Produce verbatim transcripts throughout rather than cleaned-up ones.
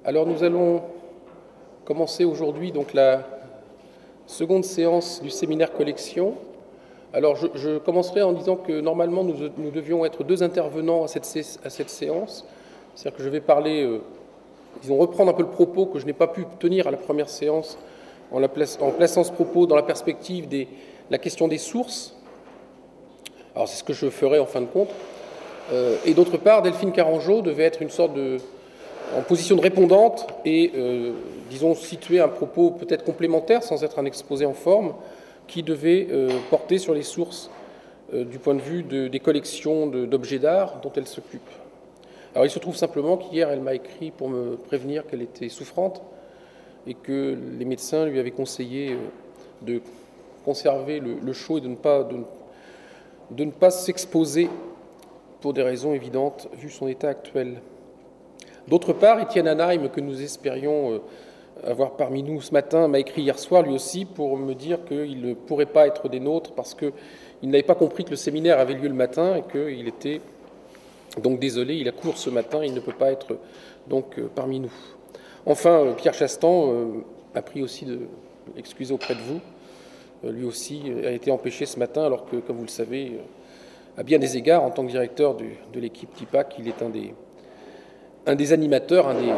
Alors nous allons commencer aujourd'hui donc la seconde séance du séminaire collection. Alors je, je commencerai en disant que normalement nous, nous devions être deux intervenants à cette, à cette séance. C'est-à-dire que je vais parler, euh, disons reprendre un peu le propos que je n'ai pas pu tenir à la première séance en, la place, en plaçant ce propos dans la perspective de la question des sources. Alors c'est ce que je ferai en fin de compte. Euh, et d'autre part, Delphine Carangeau devait être une sorte de en position de répondante et, euh, disons, situer un propos peut-être complémentaire, sans être un exposé en forme, qui devait euh, porter sur les sources euh, du point de vue de, des collections de, d'objets d'art dont elle s'occupe. Alors il se trouve simplement qu'hier, elle m'a écrit pour me prévenir qu'elle était souffrante et que les médecins lui avaient conseillé euh, de conserver le, le chaud et de ne pas, de, de ne pas s'exposer pour des raisons évidentes, vu son état actuel. D'autre part, Étienne Hanheim, que nous espérions avoir parmi nous ce matin, m'a écrit hier soir, lui aussi, pour me dire qu'il ne pourrait pas être des nôtres parce qu'il n'avait pas compris que le séminaire avait lieu le matin et qu'il était donc désolé, il a cours ce matin, il ne peut pas être donc parmi nous. Enfin, Pierre Chastan a pris aussi de l'excuser auprès de vous. Lui aussi a été empêché ce matin, alors que, comme vous le savez, à bien des égards, en tant que directeur du, de l'équipe T I P A C, il est un des un des animateurs, un des,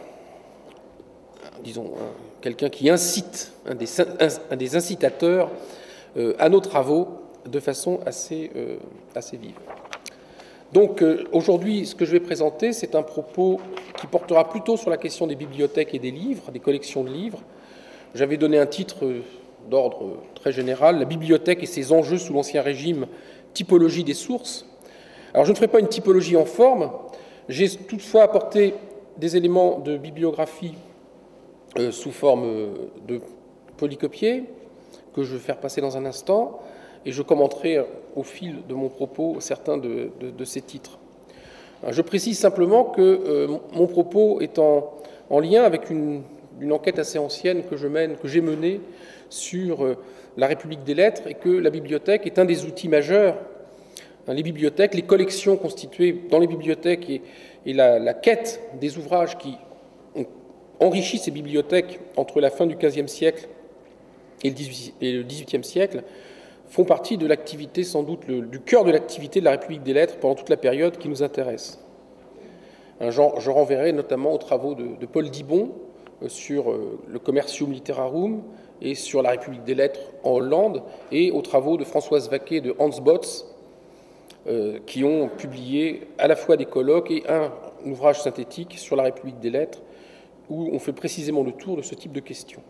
disons, un, quelqu'un qui incite, un des, un, un des incitateurs euh, à nos travaux de façon assez, euh, assez vive. Donc euh, aujourd'hui, ce que je vais présenter, c'est un propos qui portera plutôt sur la question des bibliothèques et des livres, des collections de livres. J'avais donné un titre d'ordre très général, « La bibliothèque et ses enjeux sous l'Ancien Régime, typologie des sources ». Alors je ne ferai pas une typologie en forme. J'ai toutefois apporté des éléments de bibliographie euh, sous forme de polycopiés que je vais faire passer dans un instant et je commenterai au fil de mon propos certains de, de, de ces titres. Je précise simplement que euh, mon propos est en, en lien avec une, une enquête assez ancienne que je mène, que j'ai menée sur euh, la République des lettres et que la bibliothèque est un des outils majeurs. Les bibliothèques, les collections constituées dans les bibliothèques et, et la, la quête des ouvrages qui ont enrichi ces bibliothèques entre la fin du quinzième siècle et le dix-huitième siècle font partie de l'activité, sans doute, le, du cœur de l'activité de la République des lettres pendant toute la période qui nous intéresse. Un genre, je renverrai notamment aux travaux de, de Paul Dibon euh, sur euh, le Commercium Literarum et sur la République des lettres en Hollande et aux travaux de Françoise Vaquet et de Hans Botz, Euh, qui ont publié à la fois des colloques et un, un ouvrage synthétique sur la République des lettres, où on fait précisément le tour de ce type de questions.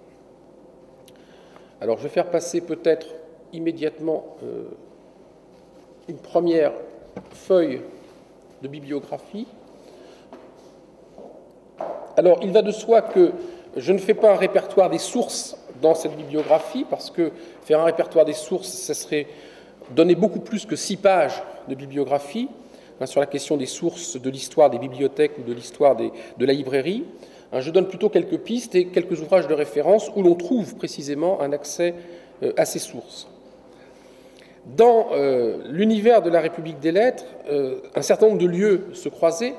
Alors, je vais faire passer peut-être immédiatement euh, une première feuille de bibliographie. Alors, il va de soi que je ne fais pas un répertoire des sources dans cette bibliographie, parce que faire un répertoire des sources, ça serait donner beaucoup plus que six pages de bibliographie hein, sur la question des sources de l'histoire des bibliothèques ou de l'histoire des, de la librairie. Hein, je donne plutôt quelques pistes et quelques ouvrages de référence où l'on trouve précisément un accès euh, à ces sources. Dans euh, l'univers de la République des lettres, euh, un certain nombre de lieux se croisaient,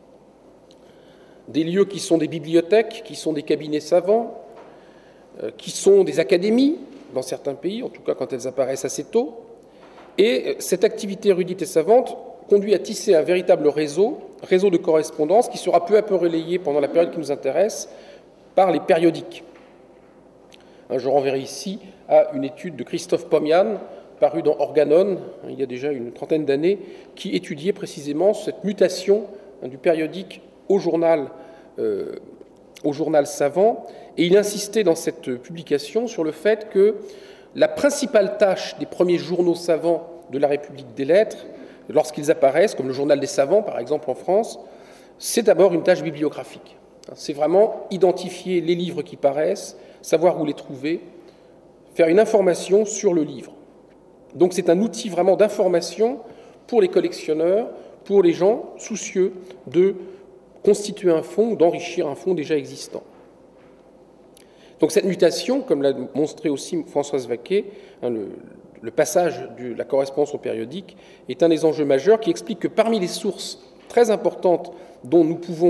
des lieux qui sont des bibliothèques, qui sont des cabinets savants, euh, qui sont des académies, dans certains pays, en tout cas quand elles apparaissent assez tôt. Et cette activité érudite et savante conduit à tisser un véritable réseau, réseau de correspondance, qui sera peu à peu relayé pendant la période qui nous intéresse par les périodiques. Je renverrai ici à une étude de Christophe Pomian, parue dans Organon, il y a déjà une trentaine d'années, qui étudiait précisément cette mutation du périodique au journal, euh, au journal savant. Et il insistait dans cette publication sur le fait que la principale tâche des premiers journaux savants de la République des lettres, lorsqu'ils apparaissent, comme le Journal des savants, par exemple, en France, c'est d'abord une tâche bibliographique. C'est vraiment identifier les livres qui paraissent, savoir où les trouver, faire une information sur le livre. Donc c'est un outil vraiment d'information pour les collectionneurs, pour les gens soucieux de constituer un fonds ou d'enrichir un fonds déjà existant. Donc cette mutation, comme l'a montré aussi Françoise Vaquet, hein, le, le passage de la correspondance au périodique, est un des enjeux majeurs qui explique que parmi les sources très importantes dont nous pouvons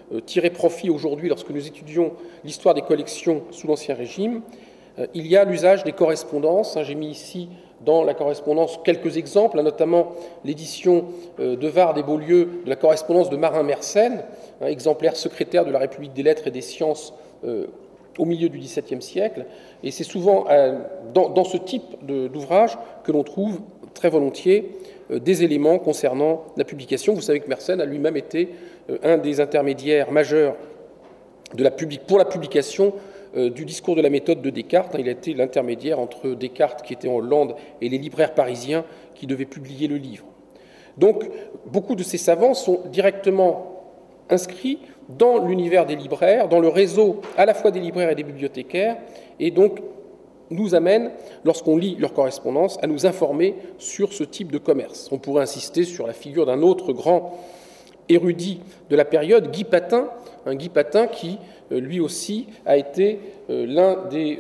euh, tirer profit aujourd'hui lorsque nous étudions l'histoire des collections sous l'Ancien Régime. Euh, il y a l'usage des correspondances. Hein, j'ai mis ici dans la correspondance quelques exemples, hein, notamment l'édition euh, de Vard et Beaulieu de la correspondance de Marin Mersenne, hein, exemplaire secrétaire de la République des Lettres et des Sciences euh, au milieu du dix-septième siècle. Et c'est souvent euh, dans, dans ce type d'ouvrage que l'on trouve très volontiers euh, des éléments concernant la publication. Vous savez que Mersenne a lui-même été euh, un des intermédiaires majeurs de la public, pour la publication euh, du discours de la méthode de Descartes. Il a été l'intermédiaire entre Descartes, qui était en Hollande, et les libraires parisiens qui devaient publier le livre. Donc, beaucoup de ces savants sont directement inscrits dans l'univers des libraires, dans le réseau à la fois des libraires et des bibliothécaires, et donc nous amènent, lorsqu'on lit leur correspondance, à nous informer sur ce type de commerce. On pourrait insister sur la figure d'un autre grand érudit de la période, Guy Patin, un Guy Patin qui, lui aussi, a été l'un des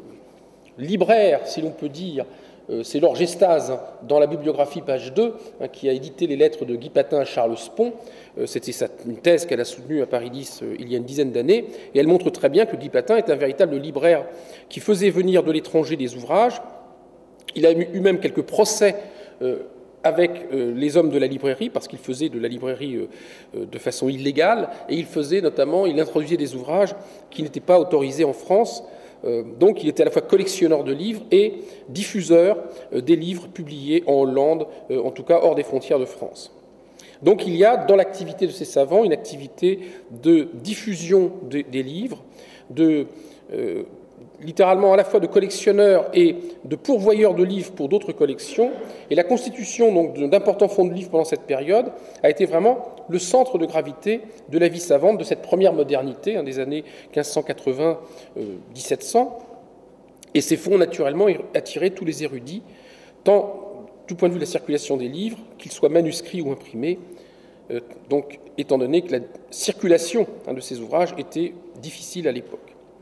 libraires, si l'on peut dire. C'est Laure Gestaz, dans la bibliographie, page deux, hein, qui a édité les lettres de Guy Patin à Charles Spon. C'était une thèse qu'elle a soutenue à Paris dix il y a une dizaine d'années, et elle montre très bien que Guy Patin est un véritable libraire qui faisait venir de l'étranger des ouvrages. Il a eu même quelques procès euh, avec euh, les hommes de la librairie, parce qu'il faisait de la librairie euh, de façon illégale, et il faisait notamment, il introduisait des ouvrages qui n'étaient pas autorisés en France. Donc il était à la fois collectionneur de livres et diffuseur des livres publiés en Hollande, en tout cas hors des frontières de France. Donc il y a dans l'activité de ces savants une activité de diffusion de, des livres, de, euh, littéralement à la fois de collectionneurs et de pourvoyeurs de livres pour d'autres collections. Et la constitution donc d'importants fonds de livres pendant cette période a été vraiment le centre de gravité de la vie savante de cette première modernité, hein, des années quinze cent quatre-vingts à mille sept cents. Et ces fonds, naturellement, attiraient tous les érudits, tant du point de vue de la circulation des livres, qu'ils soient manuscrits ou imprimés, euh, donc étant donné que la circulation hein, de ces ouvrages était difficile à l'époque.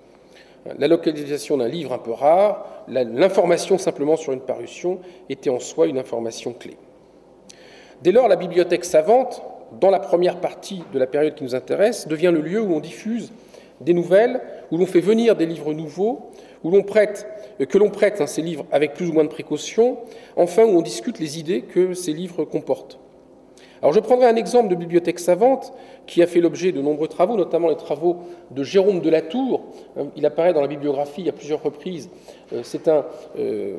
La localisation d'un livre un peu rare, l'information simplement sur une parution était en soi une information clé. Dès lors, la bibliothèque savante, dans la première partie de la période qui nous intéresse, devient le lieu où l'on diffuse des nouvelles, où l'on fait venir des livres nouveaux, où l'on prête, que l'on prête hein, ces livres avec plus ou moins de précaution, enfin où on discute les idées que ces livres comportent. Alors je prendrai un exemple de bibliothèque savante qui a fait l'objet de nombreux travaux, notamment les travaux de Jérôme de la Tour. Il apparaît dans la bibliographie à plusieurs reprises. C'est un, euh,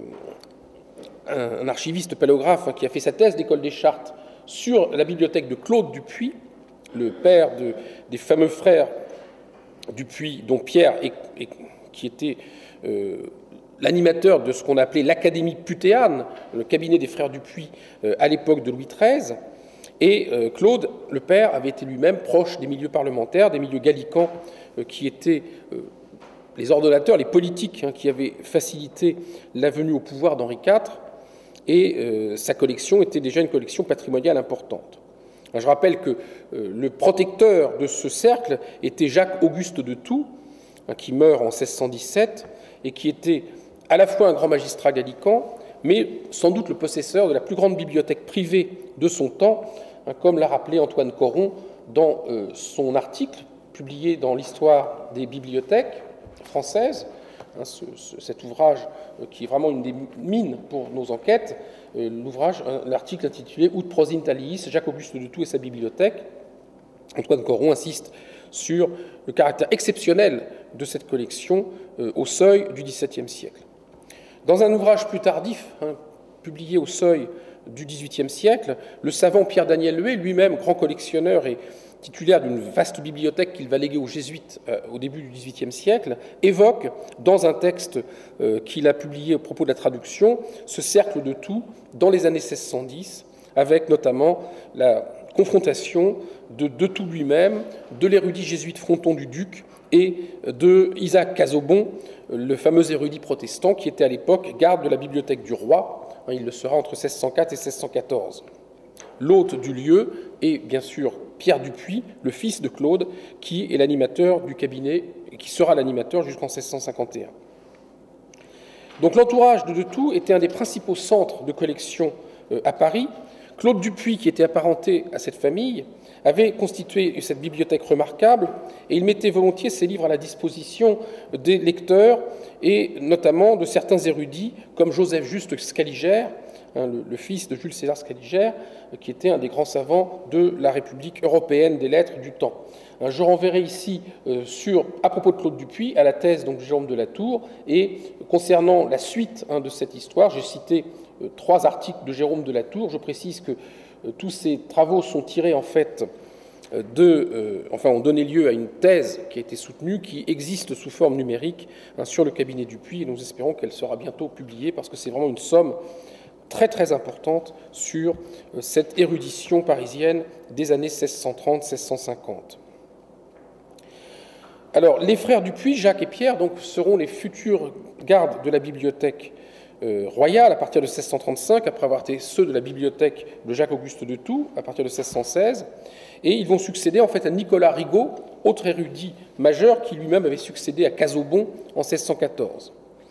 un archiviste paléographe qui a fait sa thèse d'école des Chartes sur la bibliothèque de Claude Dupuy, le père de, des fameux frères Dupuy, dont Pierre, est, est, qui était euh, l'animateur de ce qu'on appelait l'Académie putéane, le cabinet des frères Dupuy euh, à l'époque de Louis treize. Et euh, Claude, le père, avait été lui-même proche des milieux parlementaires, des milieux gallicans euh, qui étaient euh, les ordonnateurs, les politiques hein, qui avaient facilité la venue au pouvoir d'Henri quatre, et euh, sa collection était déjà une collection patrimoniale importante. Alors, je rappelle que euh, le protecteur de ce cercle était Jacques-Auguste de Thou, hein, qui meurt en seize cent dix-sept, et qui était à la fois un grand magistrat gallican, mais sans doute le possesseur de la plus grande bibliothèque privée de son temps, hein, comme l'a rappelé Antoine Coron dans euh, son article publié dans l'Histoire des bibliothèques françaises, hein, ce, ce, cet ouvrage euh, qui est vraiment une des mines pour nos enquêtes, euh, l'ouvrage, l'article intitulé Ut prosint aliis, Jacques-Auguste de Thou et sa bibliothèque. Antoine Coron insiste sur le caractère exceptionnel de cette collection euh, au seuil du dix-septième siècle. Dans un ouvrage plus tardif, hein, publié au seuil du dix-huitième siècle, le savant Pierre-Daniel Huet, lui-même grand collectionneur et titulaire d'une vaste bibliothèque qu'il va léguer aux jésuites euh, au début du dix-huitième siècle, évoque, dans un texte euh, qu'il a publié à propos de la traduction, ce cercle de Thou dans les années seize cent dix, avec notamment la confrontation de De Thou lui-même, de l'érudit jésuite Fronton du Duc et de Isaac Casaubon, le fameux érudit protestant qui était à l'époque garde de la bibliothèque du roi. Il le sera entre seize cent quatre et seize cent quatorze. L'hôte du lieu est bien sûr Pierre Dupuy, le fils de Claude, qui est l'animateur du cabinet et qui sera l'animateur jusqu'en seize cent cinquante et un. Donc l'entourage de De Thou était un des principaux centres de collection à Paris, Claude Dupuy, qui était apparenté à cette famille, avait constitué cette bibliothèque remarquable et il mettait volontiers ses livres à la disposition des lecteurs et notamment de certains érudits comme Joseph Juste Scaliger, hein, le, le fils de Jules César Scaliger, qui était un des grands savants de la République européenne des lettres du temps. Hein, je renverrai ici euh, sur, à propos de Claude Dupuy à la thèse donc, de Jérôme de la Tour et concernant la suite hein, de cette histoire, j'ai cité euh, trois articles de Jérôme de la Tour. Je précise que tous ces travaux sont tirés en fait de, euh, enfin, ont donné lieu à une thèse qui a été soutenue, qui existe sous forme numérique hein, sur le cabinet Dupuy, et nous espérons qu'elle sera bientôt publiée parce que c'est vraiment une somme très très importante sur euh, cette érudition parisienne des années seize cent trente à seize cent cinquante. Alors, les frères Dupuy, Jacques et Pierre, donc, seront les futurs gardes de la bibliothèque Euh, royale à partir de seize cent trente-cinq, après avoir été ceux de la bibliothèque de Jacques-Auguste de Thou à partir de seize cent seize, et ils vont succéder en fait à Nicolas Rigaud, autre érudit majeur qui lui-même avait succédé à Casaubon en seize cent quatorze.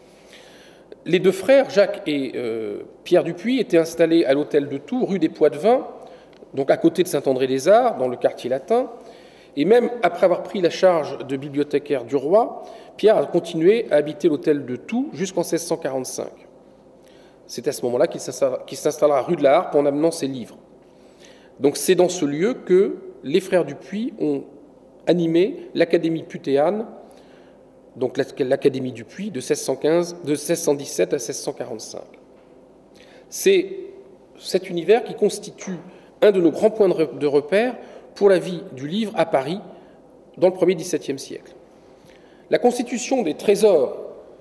Les deux frères, Jacques et euh, Pierre Dupuy, étaient installés à l'hôtel de Thou, rue des Poitevins, donc à côté de Saint-André-les-Arts, dans le quartier latin, et même après avoir pris la charge de bibliothécaire du roi, Pierre a continué à habiter l'hôtel de Thou jusqu'en seize cent quarante-cinq. C'est à ce moment-là qu'il s'installera rue de la Harpe en amenant ses livres. Donc c'est dans ce lieu que les frères Dupuy ont animé l'Académie putéane, donc l'Académie Dupuy, de, seize cent quinze, de seize cent dix-sept à seize cent quarante-cinq. C'est cet univers qui constitue un de nos grands points de repère pour la vie du livre à Paris dans le premier dix-septième siècle. La constitution des trésors,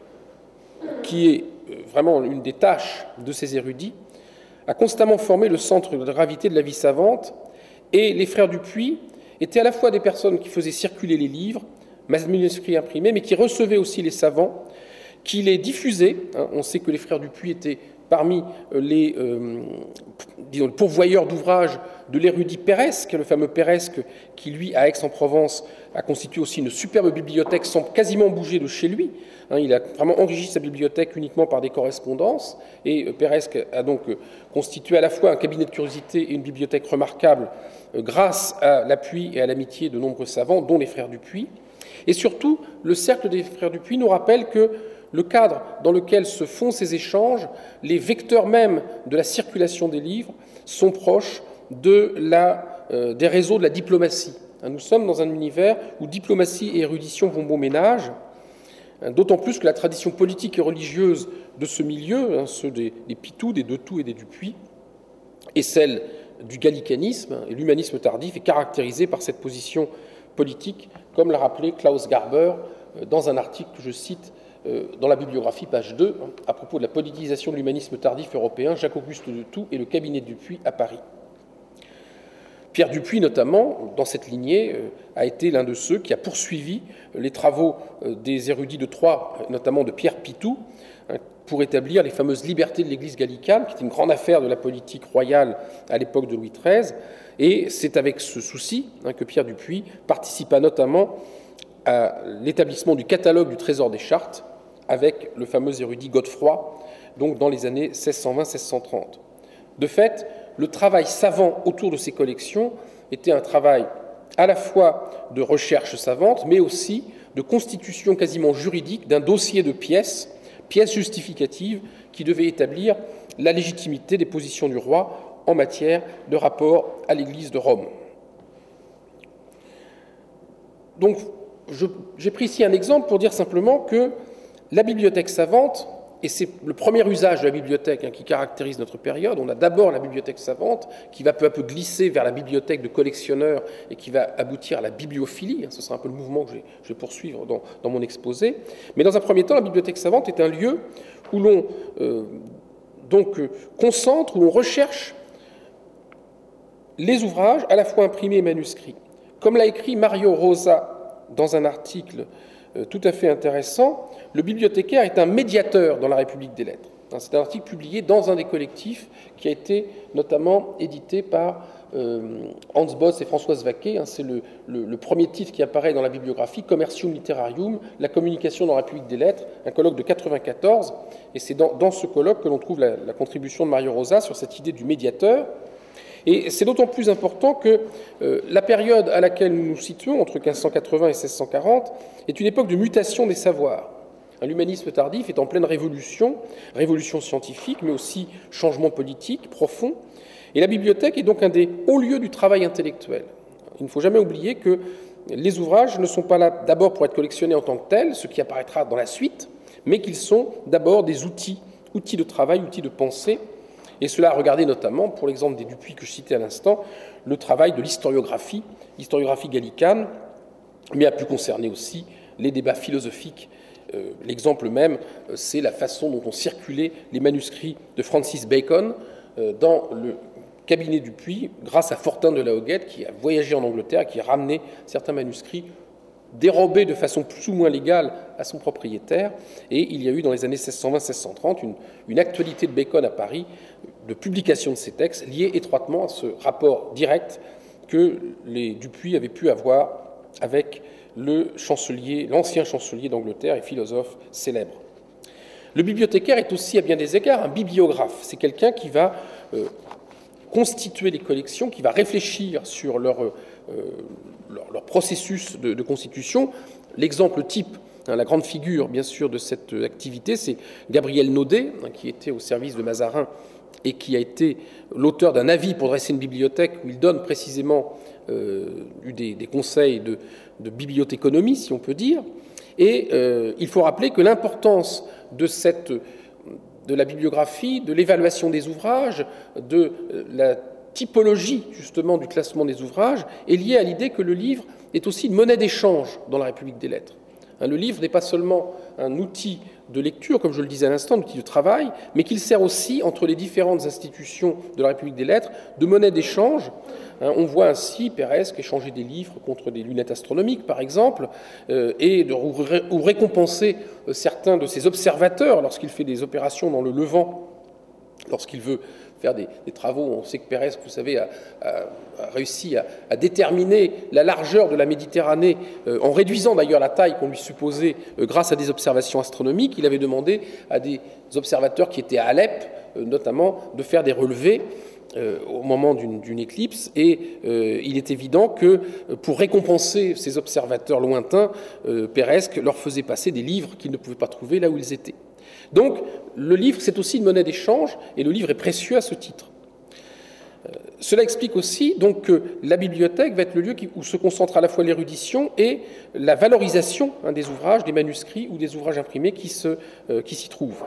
qui est vraiment une des tâches de ces érudits, a constamment formé le centre de gravité de la vie savante, et les frères Dupuy étaient à la fois des personnes qui faisaient circuler les livres, manuscrits imprimés, mais qui recevaient aussi les savants, qui les diffusaient. Hein, on sait que les frères Dupuy étaient parmi les euh, disons, pourvoyeurs d'ouvrages de l'érudit Peresque, le fameux Peresque qui, lui, à Aix-en-Provence, a constitué aussi une superbe bibliothèque sans quasiment bouger de chez lui. Hein, il a vraiment enrichi sa bibliothèque uniquement par des correspondances, et euh, Peresque a donc euh, constitué à la fois un cabinet de curiosité et une bibliothèque remarquable euh, grâce à l'appui et à l'amitié de nombreux savants, dont les frères Dupuy. Et surtout, le cercle des frères Dupuy nous rappelle que le cadre dans lequel se font ces échanges, les vecteurs même de la circulation des livres, sont proches de la, euh, des réseaux de la diplomatie. Nous sommes dans un univers où diplomatie et érudition vont bon ménage, d'autant plus que la tradition politique et religieuse de ce milieu, hein, ceux des, des Pitou, des De Thou et des Dupuy, et celle du gallicanisme et l'humanisme tardif, est caractérisée par cette position politique, comme l'a rappelé Klaus Garber dans un article que je cite dans la bibliographie, page deux, à propos de la politisation de l'humanisme tardif européen, Jacques-Auguste de Thou et le cabinet Dupuy à Paris. Pierre Dupuy, notamment, dans cette lignée, a été l'un de ceux qui a poursuivi les travaux des érudits de Troyes, notamment de Pierre Pitou, pour établir les fameuses libertés de l'Église gallicane, qui est une grande affaire de la politique royale à l'époque de Louis treize. Et c'est avec ce souci que Pierre Dupuy participa notamment à l'établissement du catalogue du Trésor des Chartes, avec le fameux érudit Godefroy, donc dans les années seize cent vingt à seize cent trente. De fait, le travail savant autour de ces collections était un travail à la fois de recherche savante, mais aussi de constitution quasiment juridique d'un dossier de pièces, pièces justificatives, qui devaient établir la légitimité des positions du roi en matière de rapport à l'Église de Rome. Donc, je, j'ai pris ici un exemple pour dire simplement que la bibliothèque savante, et c'est le premier usage de la bibliothèque hein, qui caractérise notre période. On a d'abord la bibliothèque savante qui va peu à peu glisser vers la bibliothèque de collectionneurs et qui va aboutir à la bibliophilie. Ce sera un peu le mouvement que je vais, je vais poursuivre dans, dans mon exposé. Mais dans un premier temps, la bibliothèque savante est un lieu où l'on euh, donc, euh, concentre, où l'on recherche les ouvrages à la fois imprimés et manuscrits. Comme l'a écrit Mario Rosa dans un article euh, tout à fait intéressant, le bibliothécaire est un médiateur dans la République des lettres. C'est un article publié dans un des collectifs qui a été notamment édité par euh, Hans Boss et Françoise Vaquet. C'est le, le, le premier titre qui apparaît dans la bibliographie, Commercium Literarium, la communication dans la République des lettres, un colloque de quatre-vingt-quatorze. Et c'est dans, dans ce colloque que l'on trouve la, la contribution de Mario Rosa sur cette idée du médiateur. Et c'est d'autant plus important que euh, la période à laquelle nous nous situons, entre quinze cent quatre-vingts et seize cent quarante, est une époque de mutation des savoirs. L'humanisme tardif est en pleine révolution, révolution scientifique, mais aussi changement politique profond. Et la bibliothèque est donc un des hauts lieux du travail intellectuel. Il ne faut jamais oublier que les ouvrages ne sont pas là d'abord pour être collectionnés en tant que tels, ce qui apparaîtra dans la suite, mais qu'ils sont d'abord des outils, outils de travail, outils de pensée. Et cela a regardé notamment, pour l'exemple des Dupuy que je citais à l'instant, le travail de l'historiographie, l'historiographie gallicane, mais a pu concerner aussi les débats philosophiques. Euh, l'exemple même, euh, c'est la façon dont ont circulé les manuscrits de Francis Bacon euh, dans le cabinet Dupuy, grâce à Fortin de la Hoguette, qui a voyagé en Angleterre, qui a ramené certains manuscrits dérobés de façon plus ou moins légale à son propriétaire. Et il y a eu dans les années seize cent vingt seize cent trente une, une actualité de Bacon à Paris, de publication de ces textes, liée étroitement à ce rapport direct que les Dupuy avaient pu avoir avec le chancelier, l'ancien chancelier d'Angleterre et philosophe célèbre. Le bibliothécaire est aussi, à bien des égards, un bibliographe. C'est quelqu'un qui va euh, constituer les collections, qui va réfléchir sur leur, euh, leur, leur processus de, de constitution. L'exemple type, hein, la grande figure, bien sûr, de cette activité, c'est Gabriel Naudet, hein, qui était au service de Mazarin et qui a été l'auteur d'un avis pour dresser une bibliothèque où il donne précisément euh, des, des conseils de, de bibliothéconomie, si on peut dire. Et euh, il faut rappeler que l'importance de, cette, de la bibliographie, de l'évaluation des ouvrages, de la typologie justement du classement des ouvrages est liée à l'idée que le livre est aussi une monnaie d'échange dans la République des lettres. Le livre n'est pas seulement un outil de lecture, comme je le disais à l'instant, un outil de travail, mais qu'il sert aussi, entre les différentes institutions de la République des lettres, de monnaie d'échange. On voit ainsi Peiresc échanger des livres contre des lunettes astronomiques, par exemple, et de, ou récompenser certains de ses observateurs lorsqu'il fait des opérations dans le Levant, lorsqu'il veut faire des, des travaux. On sait que Peiresc, vous savez, a, a, a réussi à, à déterminer la largeur de la Méditerranée, euh, en réduisant d'ailleurs la taille qu'on lui supposait euh, grâce à des observations astronomiques. Il avait demandé à des observateurs qui étaient à Alep, euh, notamment, de faire des relevés euh, au moment d'une, d'une éclipse. Et euh, il est évident que euh, pour récompenser ces observateurs lointains, euh, Peiresc leur faisait passer des livres qu'ils ne pouvaient pas trouver là où ils étaient. Donc, le livre, c'est aussi une monnaie d'échange, et le livre est précieux à ce titre. Euh, cela explique aussi donc, que la bibliothèque va être le lieu qui, où se concentre à la fois l'érudition et la valorisation hein, des ouvrages, des manuscrits ou des ouvrages imprimés qui, se, euh, qui s'y trouvent.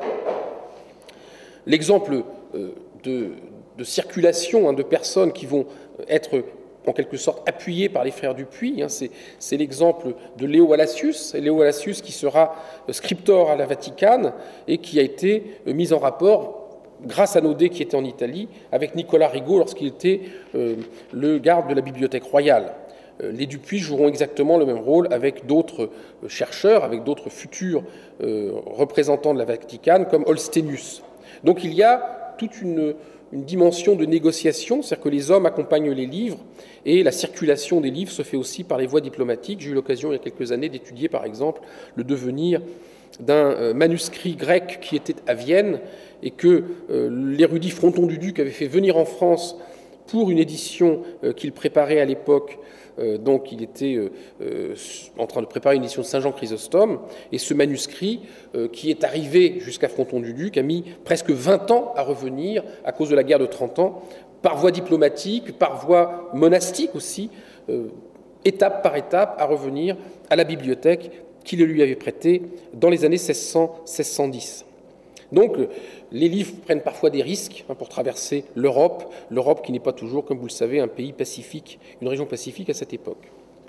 L'exemple euh, de, de circulation hein, de personnes qui vont être en quelque sorte appuyé par les frères Dupuy. Hein, c'est, c'est l'exemple de Léo Wallacius, Léo Wallacius qui sera scriptor à la Vaticane et qui a été mis en rapport, grâce à Naudet qui était en Italie, avec Nicolas Rigaud lorsqu'il était euh, le garde de la Bibliothèque royale. Euh, les Dupuy joueront exactement le même rôle avec d'autres euh, chercheurs, avec d'autres futurs euh, représentants de la Vaticane, comme Holstenius. Donc il y a toute une... une dimension de négociation, c'est-à-dire que les hommes accompagnent les livres, et la circulation des livres se fait aussi par les voies diplomatiques. J'ai eu l'occasion il y a quelques années d'étudier, par exemple, le devenir d'un manuscrit grec qui était à Vienne, et que euh, l'érudit Fronton du Duc avait fait venir en France pour une édition euh, qu'il préparait à l'époque. Euh, donc il était euh, euh, en train de préparer une édition de Saint-Jean Chrysostome, et ce manuscrit, euh, qui est arrivé jusqu'à Fronton du Duc, a mis presque vingt ans à revenir à cause de la guerre de trente ans, par voie diplomatique, par voie monastique aussi, euh, étape par étape, à revenir à la bibliothèque qui le lui avait prêtée dans les années seize cents seize cent dix. Donc, les livres prennent parfois des risques hein, pour traverser l'Europe, l'Europe qui n'est pas toujours, comme vous le savez, un pays pacifique, une région pacifique à cette époque.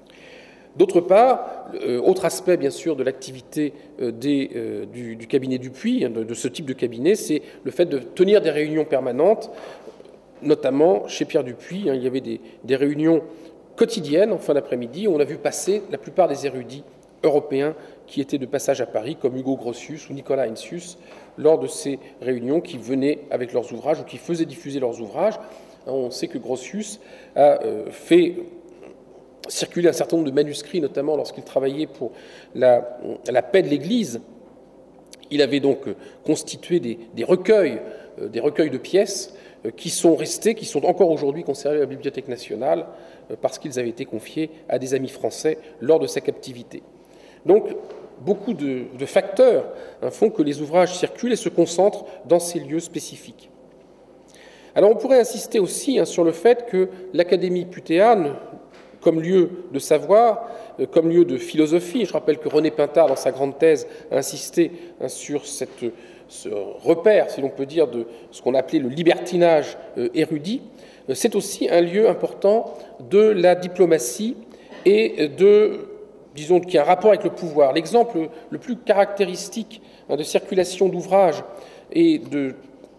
D'autre part, euh, autre aspect, bien sûr, de l'activité euh, des, euh, du, du cabinet Dupuy, hein, de, de ce type de cabinet, c'est le fait de tenir des réunions permanentes, notamment chez Pierre Dupuy. Hein, il y avait des, des réunions quotidiennes en fin d'après-midi où on a vu passer la plupart des érudits européens qui étaient de passage à Paris, comme Hugo Grotius ou Nicolas Heinsius, lors de ces réunions, qui venaient avec leurs ouvrages ou qui faisaient diffuser leurs ouvrages. On sait que Grotius a fait circuler un certain nombre de manuscrits, notamment lorsqu'il travaillait pour la, la paix de l'Église. Il avait donc constitué des, des recueils, des recueils de pièces qui sont restés, qui sont encore aujourd'hui conservés à la Bibliothèque nationale, parce qu'ils avaient été confiés à des amis français lors de sa captivité. Donc, beaucoup de, de facteurs hein, font que les ouvrages circulent et se concentrent dans ces lieux spécifiques. Alors, on pourrait insister aussi hein, sur le fait que l'Académie putéane, comme lieu de savoir, euh, comme lieu de philosophie, je rappelle que René Pintard, dans sa grande thèse, a insisté hein, sur cette ce repère, si l'on peut dire, de ce qu'on appelait le libertinage érudit, c'est aussi un lieu important de la diplomatie et de, disons, qui a un rapport avec le pouvoir. L'exemple le plus caractéristique de circulation d'ouvrages et de,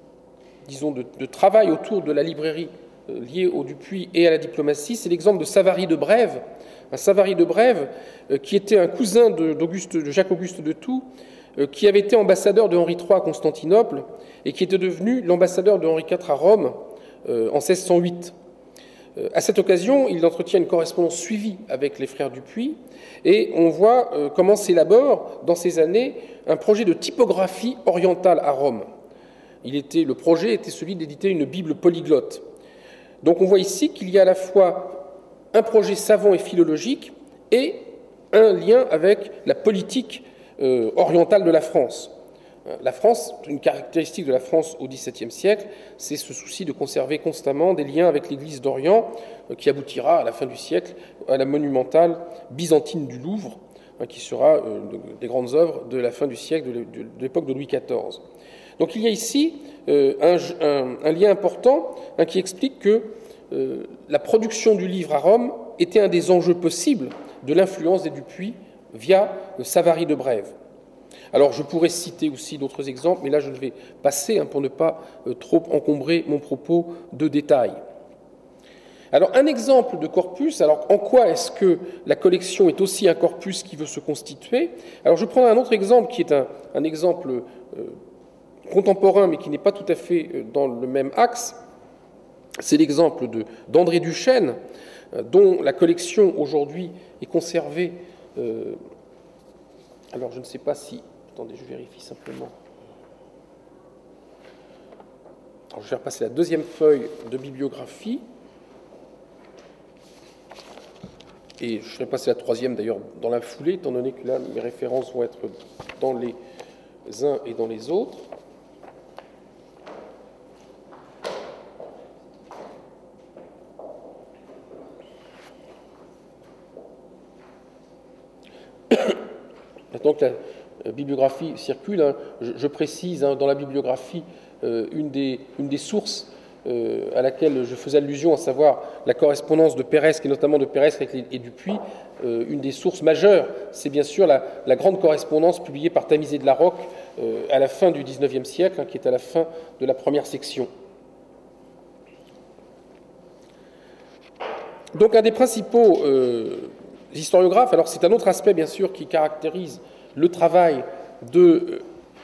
disons, de, de travail autour de la librairie liée au Dupuy et à la diplomatie, c'est l'exemple de Savary de Brève. Un Savary de Brève, qui était un cousin de, d'Auguste, de Jacques-Auguste de Thou, qui avait été ambassadeur de Henri trois à Constantinople et qui était devenu l'ambassadeur de Henri quatre à Rome euh, en seize cent huit. Euh, à cette occasion, il entretient une correspondance suivie avec les frères Dupuy et on voit euh, comment s'élabore dans ces années un projet de typographie orientale à Rome. Il était, le projet était celui d'éditer une Bible polyglotte. Donc on voit ici qu'il y a à la fois un projet savant et philologique et un lien avec la politique Euh, orientale de la France. La France, une caractéristique de la France au dix-septième siècle, c'est ce souci de conserver constamment des liens avec l'Église d'Orient, euh, qui aboutira à la fin du siècle à la monumentale byzantine du Louvre, hein, qui sera euh, des grandes œuvres de la fin du siècle, de, de, de l'époque de Louis quatorze. Donc il y a ici euh, un, un, un lien important hein, qui explique que euh, la production du livre à Rome était un des enjeux possibles de l'influence des Dupuy via Savary de Brève. Alors, je pourrais citer aussi d'autres exemples, mais là, je vais passer hein, pour ne pas euh, trop encombrer mon propos de détails. Alors, un exemple de corpus, alors en quoi est-ce que la collection est aussi un corpus qui veut se constituer? Alors, je prends un autre exemple qui est un, un exemple euh, contemporain, mais qui n'est pas tout à fait euh, dans le même axe. C'est l'exemple de, d'André Duchesne, euh, dont la collection aujourd'hui est conservée. Euh, alors, je ne sais pas si... Attendez, je vérifie simplement. Alors, je vais repasser la deuxième feuille de bibliographie. Et je vais passer la troisième, d'ailleurs, dans la foulée, étant donné que là, mes références vont être dans les uns et dans les autres. Maintenant que la bibliographie circule, hein, je, je précise hein, dans la bibliographie euh, une, des, une des sources euh, à laquelle je faisais allusion, à savoir la correspondance de Peiresc, et notamment de Peiresc avec les, et Dupuy. Euh, une des sources majeures, c'est bien sûr la, la grande correspondance publiée par Thamizé de la Roque euh, à la fin du dix-neuvième siècle, hein, qui est à la fin de la première section. Donc un des principaux euh, historiographes, alors c'est un autre aspect bien sûr qui caractérise le travail de,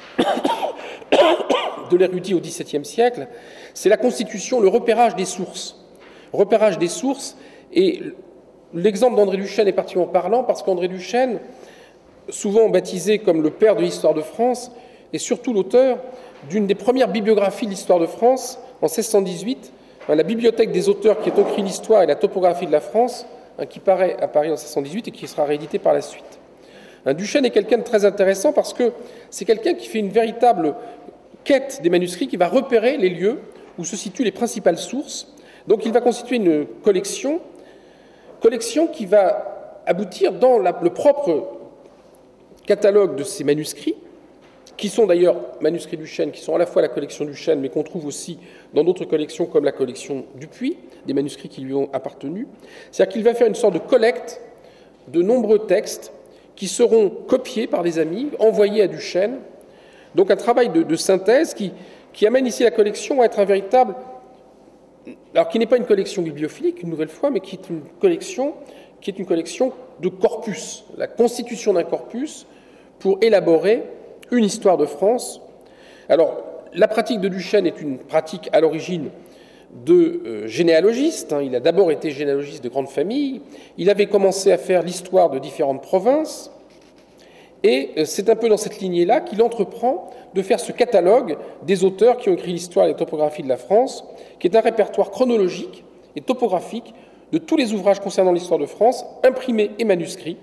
de l'érudit au dix-septième siècle, c'est la constitution, le repérage des sources. Repérage des sources, et l'exemple d'André Duchesne est particulièrement parlant parce qu'André Duchesne, souvent baptisé comme le père de l'histoire de France, est surtout l'auteur d'une des premières bibliographies de l'histoire de France en seize cent dix-huit, la bibliothèque des auteurs qui a écrit l'histoire et la topographie de la France, qui paraît à Paris en seize cent dix-huit et qui sera réédité par la suite. Duchesne est quelqu'un de très intéressant parce que c'est quelqu'un qui fait une véritable quête des manuscrits, qui va repérer les lieux où se situent les principales sources. Donc il va constituer une collection, collection qui va aboutir dans la, le propre catalogue de ces manuscrits, qui sont d'ailleurs manuscrits Duchesne, qui sont à la fois la collection Duchesne, mais qu'on trouve aussi dans d'autres collections comme la collection Dupuy, des manuscrits qui lui ont appartenu. C'est-à-dire qu'il va faire une sorte de collecte de nombreux textes qui seront copiés par des amis, envoyés à Duchesne. Donc un travail de, de synthèse qui, qui amène ici la collection à être un véritable... Alors qui n'est pas une collection bibliophilique, une nouvelle fois, mais qui est une collection, qui est une collection de corpus, la constitution d'un corpus pour élaborer une histoire de France. Alors, la pratique de Duchesne est une pratique à l'origine de euh, généalogiste. Hein. Il a d'abord été généalogiste de grande famille. Il avait commencé à faire l'histoire de différentes provinces. Et c'est un peu dans cette lignée-là qu'il entreprend de faire ce catalogue des auteurs qui ont écrit l'histoire et la topographie de la France, qui est un répertoire chronologique et topographique de tous les ouvrages concernant l'histoire de France, imprimés et manuscrits,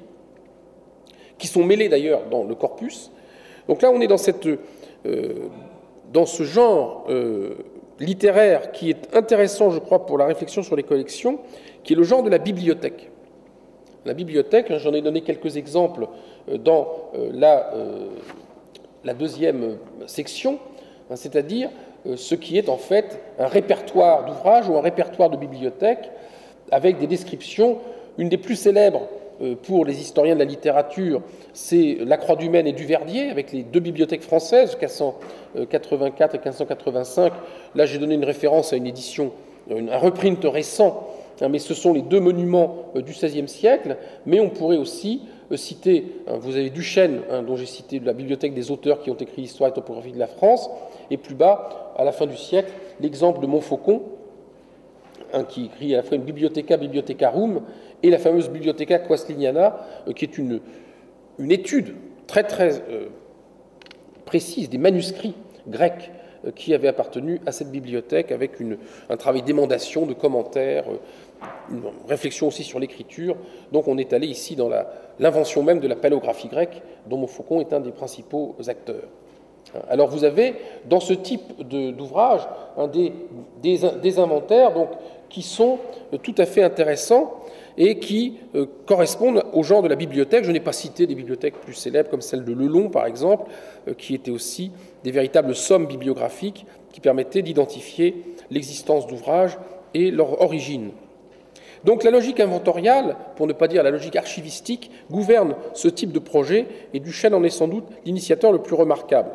qui sont mêlés d'ailleurs dans le corpus. Donc là, on est dans, cette, euh, dans ce genre euh, littéraire qui est intéressant, je crois, pour la réflexion sur les collections, qui est le genre de la bibliothèque. La bibliothèque, j'en ai donné quelques exemples dans euh, la, euh, la deuxième section, hein, c'est-à-dire euh, ce qui est en fait un répertoire d'ouvrages ou un répertoire de bibliothèque avec des descriptions. Une des plus célèbres euh, pour les historiens de la littérature, c'est La Croix du Maine et du Verdier, avec les deux bibliothèques françaises, quinze cent quatre-vingt-quatre et quinze cent quatre-vingt-cinq. Là, j'ai donné une référence à une édition, un reprint récent, hein, mais ce sont les deux monuments euh, du seizième siècle. Mais on pourrait aussi euh, citer, hein, vous avez Duchesne, hein, dont j'ai cité la bibliothèque des auteurs qui ont écrit l'histoire et topographie de la France, et plus bas, à la fin du siècle, l'exemple de Montfaucon, hein, qui écrit à la fois une Bibliotheca Bibliothecarum et la fameuse Bibliotheca Quasliniana, euh, qui est une, une étude très très euh, précise des manuscrits grecs euh, qui avaient appartenu à cette bibliothèque, avec une, un travail d'émendation, de commentaires, euh, une réflexion aussi sur l'écriture. Donc on est allé ici dans la, l'invention même de la paléographie grecque, dont Montfaucon est un des principaux acteurs. Alors vous avez dans ce type de, d'ouvrage hein, des, des, des inventaires donc, qui sont euh, tout à fait intéressants et qui euh, correspondent au genre de la bibliothèque. Je n'ai pas cité des bibliothèques plus célèbres comme celle de Lelon par exemple, euh, qui étaient aussi des véritables sommes bibliographiques qui permettaient d'identifier l'existence d'ouvrages et leur origine. Donc la logique inventoriale, pour ne pas dire la logique archivistique, gouverne ce type de projet et Duchesne en est sans doute l'initiateur le plus remarquable.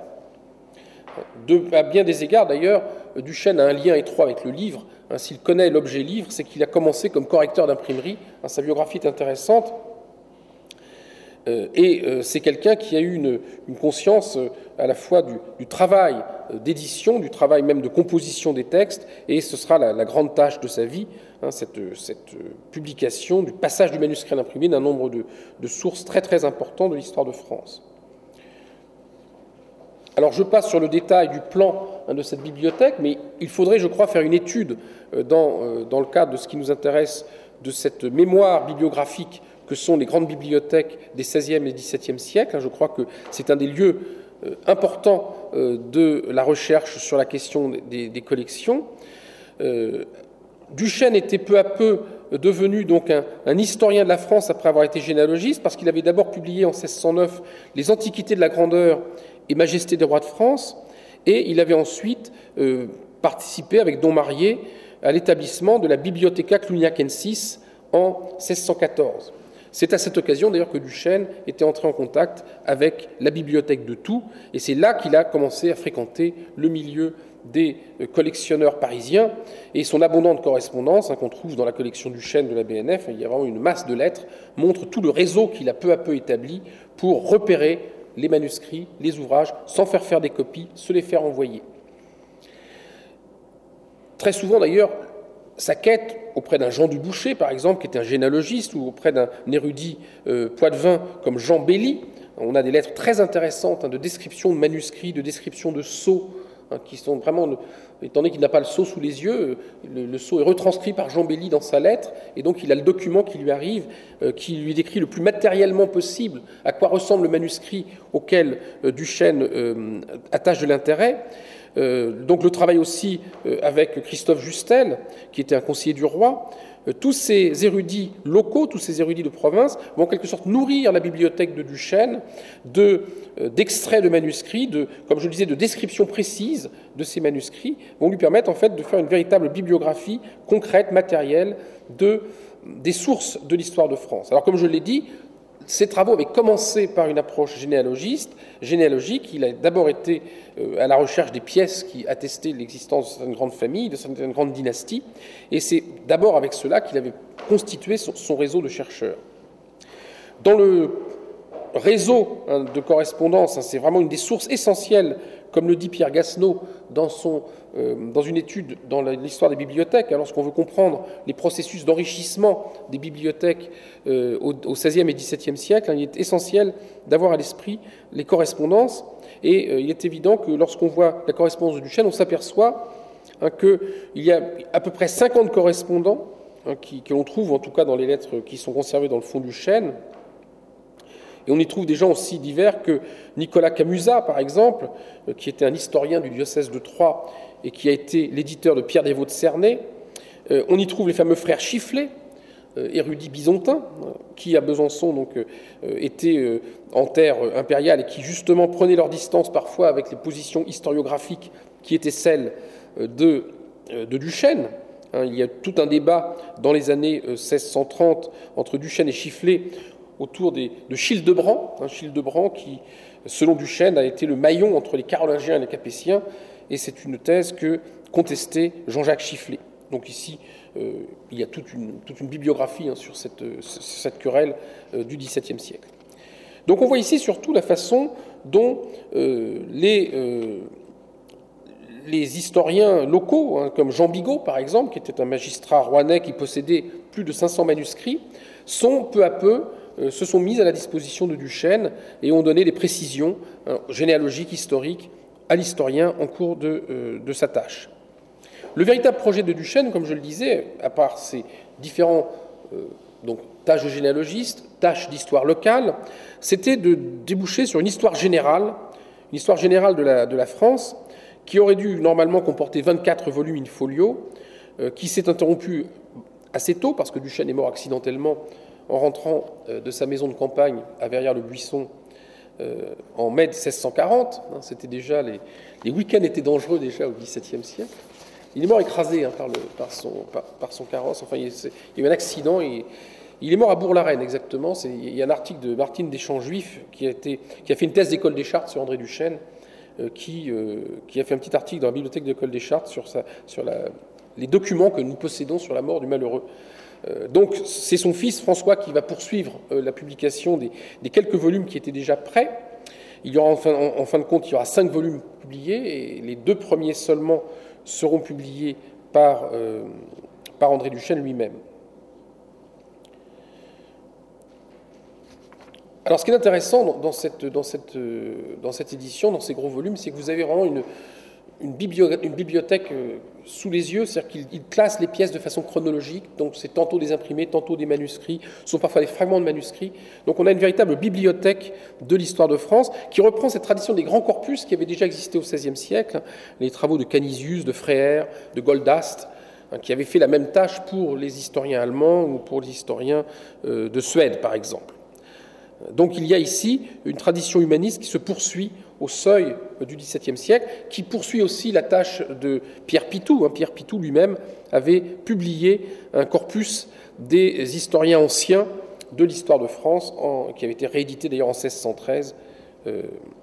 De, à bien des égards, d'ailleurs, Duchesne a un lien étroit avec le livre. Hein, s'il connaît l'objet livre, c'est qu'il a commencé comme correcteur d'imprimerie. Hein, sa biographie est intéressante. Euh, et euh, c'est quelqu'un qui a eu une, une conscience euh, à la fois du, du travail euh, d'édition, du travail même de composition des textes, et ce sera la, la grande tâche de sa vie, hein, cette, cette euh, publication, du passage du manuscrit à l'imprimé d'un nombre de, de sources très très importants de l'histoire de France. Alors je passe sur le détail du plan hein, de cette bibliothèque, mais il faudrait, je crois, faire une étude euh, dans, euh, dans le cadre de ce qui nous intéresse, de cette mémoire bibliographique que sont les grandes bibliothèques des seizième et dix-septième siècles. Je crois que c'est un des lieux euh, importants euh, de la recherche sur la question des, des collections. Euh, Duchesne était peu à peu devenu donc un, un historien de la France après avoir été généalogiste, parce qu'il avait d'abord publié en seize cent neuf les Antiquités de la grandeur et Majesté des rois de France, et il avait ensuite euh, participé avec Don Marié à l'établissement de la Bibliotheca Cluniacensis en seize cent quatorze. C'est à cette occasion d'ailleurs que Duchesne était entré en contact avec la bibliothèque de Tours, et c'est là qu'il a commencé à fréquenter le milieu des collectionneurs parisiens, et son abondante correspondance hein, qu'on trouve dans la collection Duchesne de la B N F, il y a vraiment une masse de lettres, montre tout le réseau qu'il a peu à peu établi pour repérer les manuscrits, les ouvrages, sans faire faire des copies, se les faire envoyer. Très souvent d'ailleurs, sa quête auprès d'un Jean du Boucher, par exemple, qui était un généalogiste, ou auprès d'un érudit euh, poitevin comme Jean Belly, on a des lettres très intéressantes hein, de description de manuscrits, de description de sceaux, hein, qui sont vraiment, étant donné qu'il n'a pas le sceau sous les yeux, le, le sceau est retranscrit par Jean Belly dans sa lettre, et donc il a le document qui lui arrive, euh, qui lui décrit le plus matériellement possible à quoi ressemble le manuscrit auquel euh, Duchesne euh, attache de l'intérêt. Euh, donc le travail aussi euh, avec Christophe Justel, qui était un conseiller du roi. Euh, tous ces érudits locaux, tous ces érudits de province vont en quelque sorte nourrir la bibliothèque de Duchesne de, euh, d'extraits de manuscrits, de, comme je le disais, de descriptions précises de ces manuscrits, vont lui permettre en fait de faire une véritable bibliographie concrète, matérielle, de, des sources de l'histoire de France. Alors comme je l'ai dit, ces travaux avaient commencé par une approche généalogiste, généalogique. Il a d'abord été euh, à la recherche des pièces qui attestaient l'existence de certaines grandes familles, de certaines grandes dynasties, et c'est d'abord avec cela qu'il avait constitué son, son réseau de chercheurs. Dans le réseau hein, de correspondance, hein, c'est vraiment une des sources essentielles comme le dit Pierre Gassenot dans, son, euh, dans une étude dans l'histoire des bibliothèques, hein, lorsqu'on veut comprendre les processus d'enrichissement des bibliothèques euh, au, au seizième et dix-septième siècle, hein, il est essentiel d'avoir à l'esprit les correspondances. Et euh, il est évident que lorsqu'on voit la correspondance de Duchesne, on s'aperçoit hein, qu'il y a à peu près cinquante correspondants hein, qui, que l'on trouve en tout cas dans les lettres qui sont conservées dans le fond du chêne. Et on y trouve des gens aussi divers que Nicolas Camusat, par exemple, euh, qui était un historien du diocèse de Troyes et qui a été l'éditeur de Pierre Desvaux de Cernay. Euh, on y trouve les fameux frères Chifflet, euh, érudits byzantins, euh, qui à Besançon donc, euh, étaient euh, en terre impériale et qui justement prenaient leur distance parfois avec les positions historiographiques qui étaient celles euh, de, euh, de Duchesne. Hein, il y a tout un débat dans les années euh, seize cent trente entre Duchesne et Chifflet autour des, de Childebrand, hein, Childebrand qui, selon Duchesne, a été le maillon entre les Carolingiens et les Capétiens, et c'est une thèse que contestait Jean-Jacques Chifflet. Donc ici, euh, il y a toute une, toute une bibliographie hein, sur cette, cette querelle euh, du XVIIe siècle. Donc on voit ici surtout la façon dont euh, les, euh, les historiens locaux, hein, comme Jean Bigot par exemple, qui était un magistrat rouennais qui possédait plus de cinq cents manuscrits, sont peu à peu se sont mises à la disposition de Duchesne et ont donné des précisions hein, généalogiques, historiques, à l'historien en cours de, euh, de sa tâche. Le véritable projet de Duchesne, comme je le disais, à part ces différents euh, donc, tâches de généalogiste, tâches d'histoire locale, c'était de déboucher sur une histoire générale, une histoire générale de la, de la France, qui aurait dû normalement comporter vingt-quatre volumes in folio, euh, qui s'est interrompue assez tôt, parce que Duchesne est mort accidentellement en rentrant de sa maison de campagne à Verrières-le-Buisson euh, en mai seize cent quarante. Hein, c'était déjà les, les week-ends étaient dangereux déjà au XVIIe siècle. Il est mort écrasé hein, par, le, par, son, par, par son carrosse. Enfin, il, il y a eu un accident. Et, il est mort à Bourg-la-Reine, exactement. C'est, il y a un article de Martine Deschamps-Juif qui a, été, qui a fait une thèse d'école des Chartes sur André Duchesne, euh, qui, euh, qui a fait un petit article dans la bibliothèque de l'école des Chartes sur, sa, sur la, les documents que nous possédons sur la mort du malheureux. Donc c'est son fils François qui va poursuivre la publication des, des quelques volumes qui étaient déjà prêts. Il y aura en fin, en, en fin de compte, il y aura cinq volumes publiés et les deux premiers seulement seront publiés par, euh, par André Duchesne lui-même. Alors ce qui est intéressant dans cette, dans cette, dans cette édition, dans ces gros volumes, c'est que vous avez vraiment une, une, bibliothèque, une bibliothèque sous les yeux, c'est-à-dire qu'il classe les pièces de façon chronologique, donc c'est tantôt des imprimés, tantôt des manuscrits, ce sont parfois des fragments de manuscrits. Donc on a une véritable bibliothèque de l'histoire de France qui reprend cette tradition des grands corpus qui avaient déjà existé au seizième siècle, les travaux de Canisius, de Fréhère, de Goldast, hein, qui avaient fait la même tâche pour les historiens allemands ou pour les historiens euh, de Suède, par exemple. Donc il y a ici une tradition humaniste qui se poursuit au seuil du XVIIe siècle, qui poursuit aussi la tâche de Pierre Pitou. Pierre Pitou lui-même avait publié un corpus des historiens anciens de l'histoire de France, en, qui avait été réédité d'ailleurs en seize cent treize euh,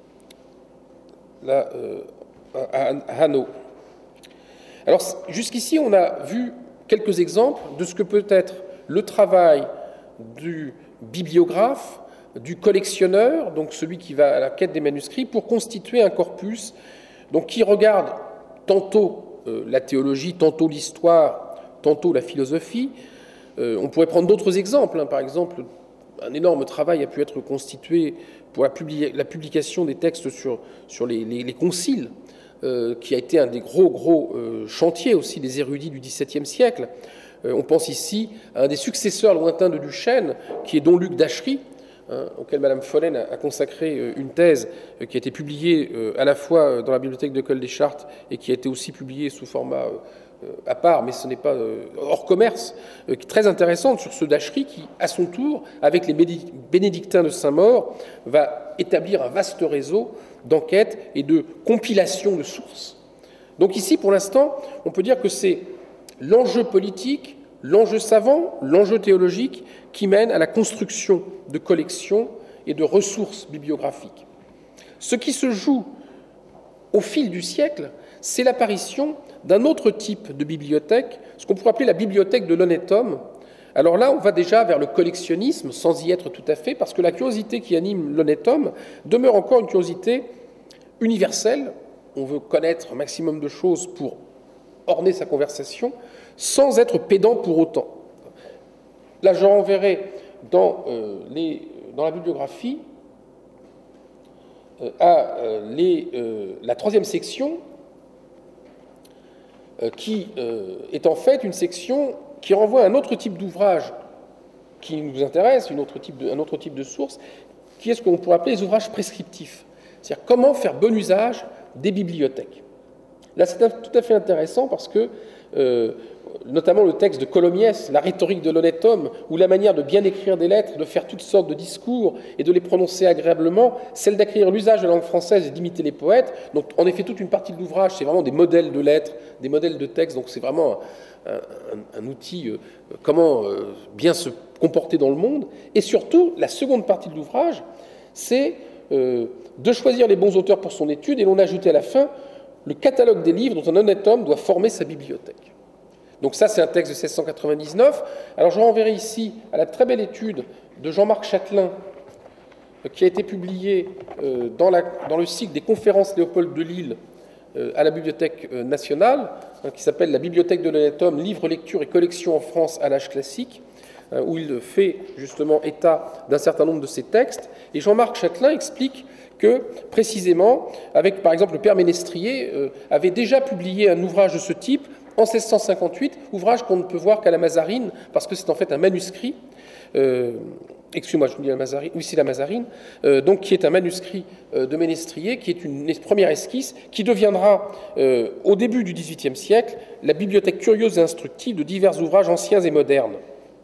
là, euh, à, à Hanau. Alors jusqu'ici, on a vu quelques exemples de ce que peut être le travail du bibliographe, du collectionneur, donc celui qui va à la quête des manuscrits, pour constituer un corpus donc, qui regarde tantôt euh, la théologie, tantôt l'histoire, tantôt la philosophie. Euh, on pourrait prendre d'autres exemples. Hein. Par exemple, un énorme travail a pu être constitué pour la, publi- la publication des textes sur, sur les, les, les conciles, euh, qui a été un des gros, gros euh, chantiers aussi des érudits du XVIIe siècle. Euh, on pense ici à un des successeurs lointains de Duchesne, qui est Don Luc d'Achery, Hein, auquel Mme Follen a consacré une thèse qui a été publiée à la fois dans la bibliothèque de l'école des Chartes et qui a été aussi publiée sous format à part, mais ce n'est pas hors commerce, très intéressante sur ce d'Achery qui, à son tour, avec les bénédictins de Saint-Maur, va établir un vaste réseau d'enquêtes et de compilation de sources. Donc ici, pour l'instant, on peut dire que c'est l'enjeu politique, l'enjeu savant, l'enjeu théologique qui mène à la construction de collections et de ressources bibliographiques. Ce qui se joue au fil du siècle, c'est l'apparition d'un autre type de bibliothèque, ce qu'on pourrait appeler la bibliothèque de l'honnête homme. Alors là, on va déjà vers le collectionnisme, sans y être tout à fait, parce que la curiosité qui anime l'honnête homme demeure encore une curiosité universelle, on veut connaître un maximum de choses pour orner sa conversation, sans être pédant pour autant. Là, je renverrai dans, euh, les, dans la bibliographie euh, à euh, les, euh, la troisième section, euh, qui euh, est en fait une section qui renvoie à un autre type d'ouvrage qui nous intéresse, une autre type de, un autre type de source, qui est ce qu'on pourrait appeler les ouvrages prescriptifs. C'est-à-dire comment faire bon usage des bibliothèques. Là, c'est tout à fait intéressant parce que, euh, notamment le texte de Colomiès, La rhétorique de l'honnête homme, ou la manière de bien écrire des lettres, de faire toutes sortes de discours et de les prononcer agréablement, celle d'acquérir l'usage de la langue française et d'imiter les poètes. Donc, en effet, toute une partie de l'ouvrage, c'est vraiment des modèles de lettres, des modèles de textes, donc c'est vraiment un, un, un outil, euh, comment euh, bien se comporter dans le monde. Et surtout, la seconde partie de l'ouvrage, c'est euh, de choisir les bons auteurs pour son étude, et l'on a ajouté à la fin le catalogue des livres dont un honnête homme doit former sa bibliothèque. Donc ça, c'est un texte de mille sept cent quatre-vingt-dix-neuf. Alors je renverrai ici à la très belle étude de Jean-Marc Chatelain, qui a été publiée euh, dans, la, dans le cycle des conférences Léopold de Lille euh, à la Bibliothèque euh, nationale, hein, qui s'appelle « La bibliothèque de l'honnête homme, livres, lectures et collections en France à l'âge classique », hein, où il fait justement état d'un certain nombre de ces textes. Et Jean-Marc Chatelain explique que, précisément, avec par exemple le père Ménestrier, euh, avait déjà publié un ouvrage de ce type en mille sept cent cinquante-huit, ouvrage qu'on ne peut voir qu'à la Mazarine, parce que c'est en fait un manuscrit, euh, excusez-moi, je vous dis la Mazarine, oui, c'est la Mazarine, euh, donc qui est un manuscrit euh, de Ménestrier, qui est une première esquisse, qui deviendra, euh, au début du dix-huitième siècle, la bibliothèque curieuse et instructive de divers ouvrages anciens et modernes,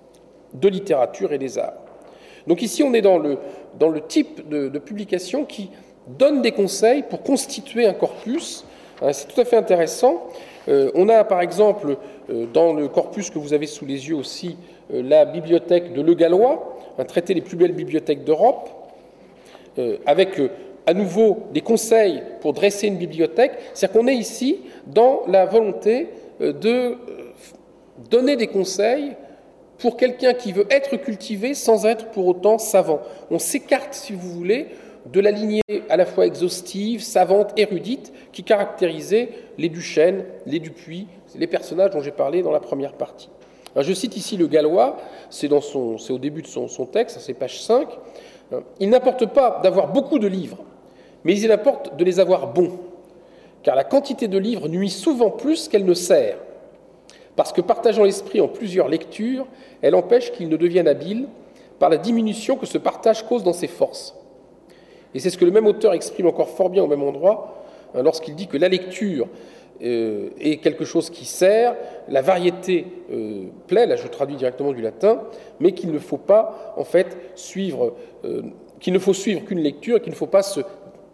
de littérature et des arts. Donc ici, on est dans le, dans le type de, de publication qui donne des conseils pour constituer un corpus. C'est tout à fait intéressant. Euh, on a par exemple, euh, dans le corpus que vous avez sous les yeux aussi, euh, la bibliothèque de Le Gallois, un traité des plus belles bibliothèques d'Europe, euh, avec euh, à nouveau des conseils pour dresser une bibliothèque. C'est-à-dire qu'on est ici dans la volonté euh, de euh, donner des conseils pour quelqu'un qui veut être cultivé sans être pour autant savant. On s'écarte, si vous voulez, de la lignée à la fois exhaustive, savante, érudite, qui caractérisait les Duchesne, les Dupuis, les personnages dont j'ai parlé dans la première partie. Alors, je cite ici Le Gallois, c'est, dans son, c'est au début de son, son texte, c'est page cinq. Il n'importe pas d'avoir beaucoup de livres, mais il importe de les avoir bons, car la quantité de livres nuit souvent plus qu'elle ne sert, parce que partageant l'esprit en plusieurs lectures, elle empêche qu'il ne devienne habile par la diminution que ce partage cause dans ses forces. Et c'est ce que le même auteur exprime encore fort bien au même endroit, hein, lorsqu'il dit que la lecture euh, est quelque chose qui sert, la variété euh, plaît, là je traduis directement du latin, mais qu'il ne faut pas en fait suivre, euh, qu'il ne faut suivre qu'une lecture, et qu'il ne faut pas se,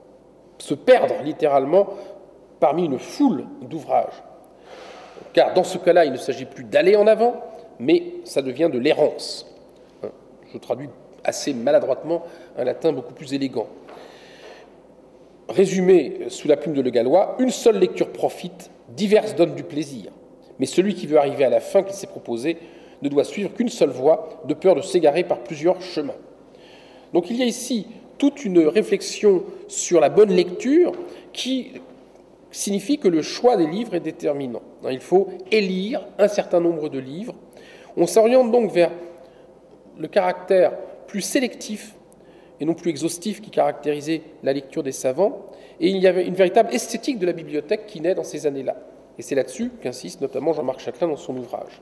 se perdre littéralement parmi une foule d'ouvrages. Car dans ce cas-là, il ne s'agit plus d'aller en avant, mais ça devient de l'errance. Je traduis assez maladroitement un latin beaucoup plus élégant. Résumé sous la plume de Le Gallois, une seule lecture profite, diverses donnent du plaisir. Mais celui qui veut arriver à la fin qu'il s'est proposée ne doit suivre qu'une seule voie, de peur de s'égarer par plusieurs chemins. Donc il y a ici toute une réflexion sur la bonne lecture qui signifie que le choix des livres est déterminant. Il faut élire un certain nombre de livres. On s'oriente donc vers le caractère plus sélectif et non plus exhaustif qui caractérisait la lecture des savants, et il y avait une véritable esthétique de la bibliothèque qui naît dans ces années-là. Et c'est là-dessus qu'insiste notamment Jean-Marc Chatelain dans son ouvrage.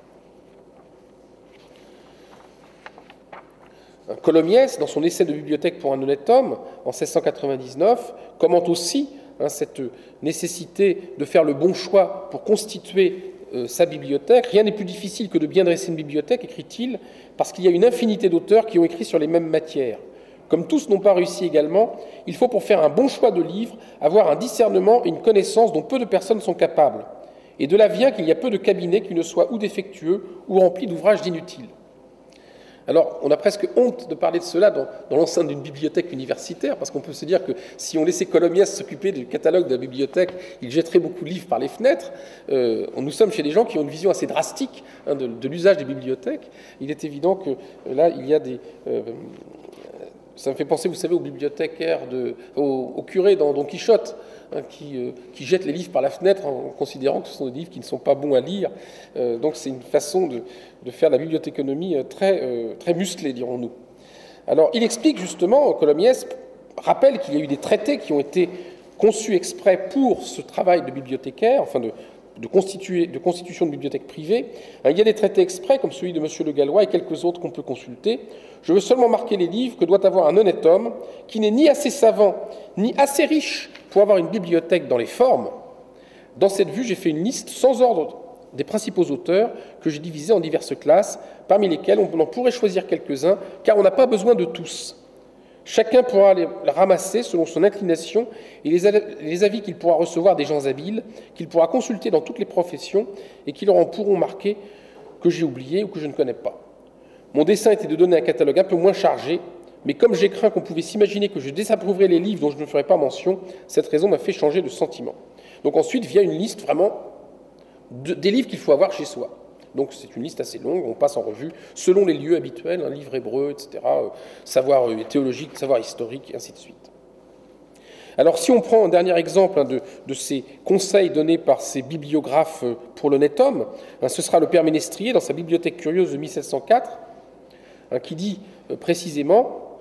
Colomiès, dans son essai de bibliothèque pour un honnête homme, en mille sept cent quatre-vingt-dix-neuf, commente aussi hein, cette nécessité de faire le bon choix pour constituer euh, sa bibliothèque. Rien n'est plus difficile que de bien dresser une bibliothèque, écrit-il, parce qu'il y a une infinité d'auteurs qui ont écrit sur les mêmes matières. Comme tous n'ont pas réussi également, il faut pour faire un bon choix de livres avoir un discernement et une connaissance dont peu de personnes sont capables. Et de là vient qu'il y a peu de cabinets qui ne soient ou défectueux ou remplis d'ouvrages inutiles. Alors, on a presque honte de parler de cela dans, dans l'enceinte d'une bibliothèque universitaire, parce qu'on peut se dire que si on laissait Colomiès s'occuper du catalogue de la bibliothèque, il jetterait beaucoup de livres par les fenêtres. Euh, nous sommes chez des gens qui ont une vision assez drastique hein, de, de l'usage des bibliothèques. Il est évident que là, il y a des... Euh, Ça me fait penser, vous savez, aux bibliothécaires, de, au, au curé dans Don Quichotte, hein, qui, euh, qui jettent les livres par la fenêtre en considérant que ce sont des livres qui ne sont pas bons à lire. Euh, donc c'est une façon de, de faire de la bibliothéconomie très, euh, très musclée, dirons-nous. Alors il explique justement, Colomiès rappelle qu'il y a eu des traités qui ont été conçus exprès pour ce travail de bibliothécaire, enfin de, de, constituer, de constitution de bibliothèque privée. Il y a des traités exprès, comme celui de M. Le Gallois et quelques autres qu'on peut consulter. Je veux seulement marquer les livres que doit avoir un honnête homme qui n'est ni assez savant, ni assez riche pour avoir une bibliothèque dans les formes. Dans cette vue, j'ai fait une liste sans ordre des principaux auteurs que j'ai divisés en diverses classes, parmi lesquelles on en pourrait choisir quelques-uns, car on n'a pas besoin de tous. Chacun pourra les ramasser selon son inclination et les avis qu'il pourra recevoir des gens habiles, qu'il pourra consulter dans toutes les professions et qui leur en pourront marquer que j'ai oublié ou que je ne connais pas. Mon dessein était de donner un catalogue un peu moins chargé, mais comme j'ai craint qu'on pouvait s'imaginer que je désapprouverais les livres dont je ne ferai pas mention, cette raison m'a fait changer de sentiment. Donc ensuite vient une liste vraiment de, des livres qu'il faut avoir chez soi. Donc c'est une liste assez longue, on passe en revue selon les lieux habituels, un livre hébreu, et cetera, euh, savoir euh, théologique, savoir historique, et ainsi de suite. Alors si on prend un dernier exemple hein, de, de ces conseils donnés par ces bibliographes pour l'honnête homme, hein, ce sera le père Ménestrier dans sa Bibliothèque curieuse de mille sept cent quatre, hein, qui dit euh, précisément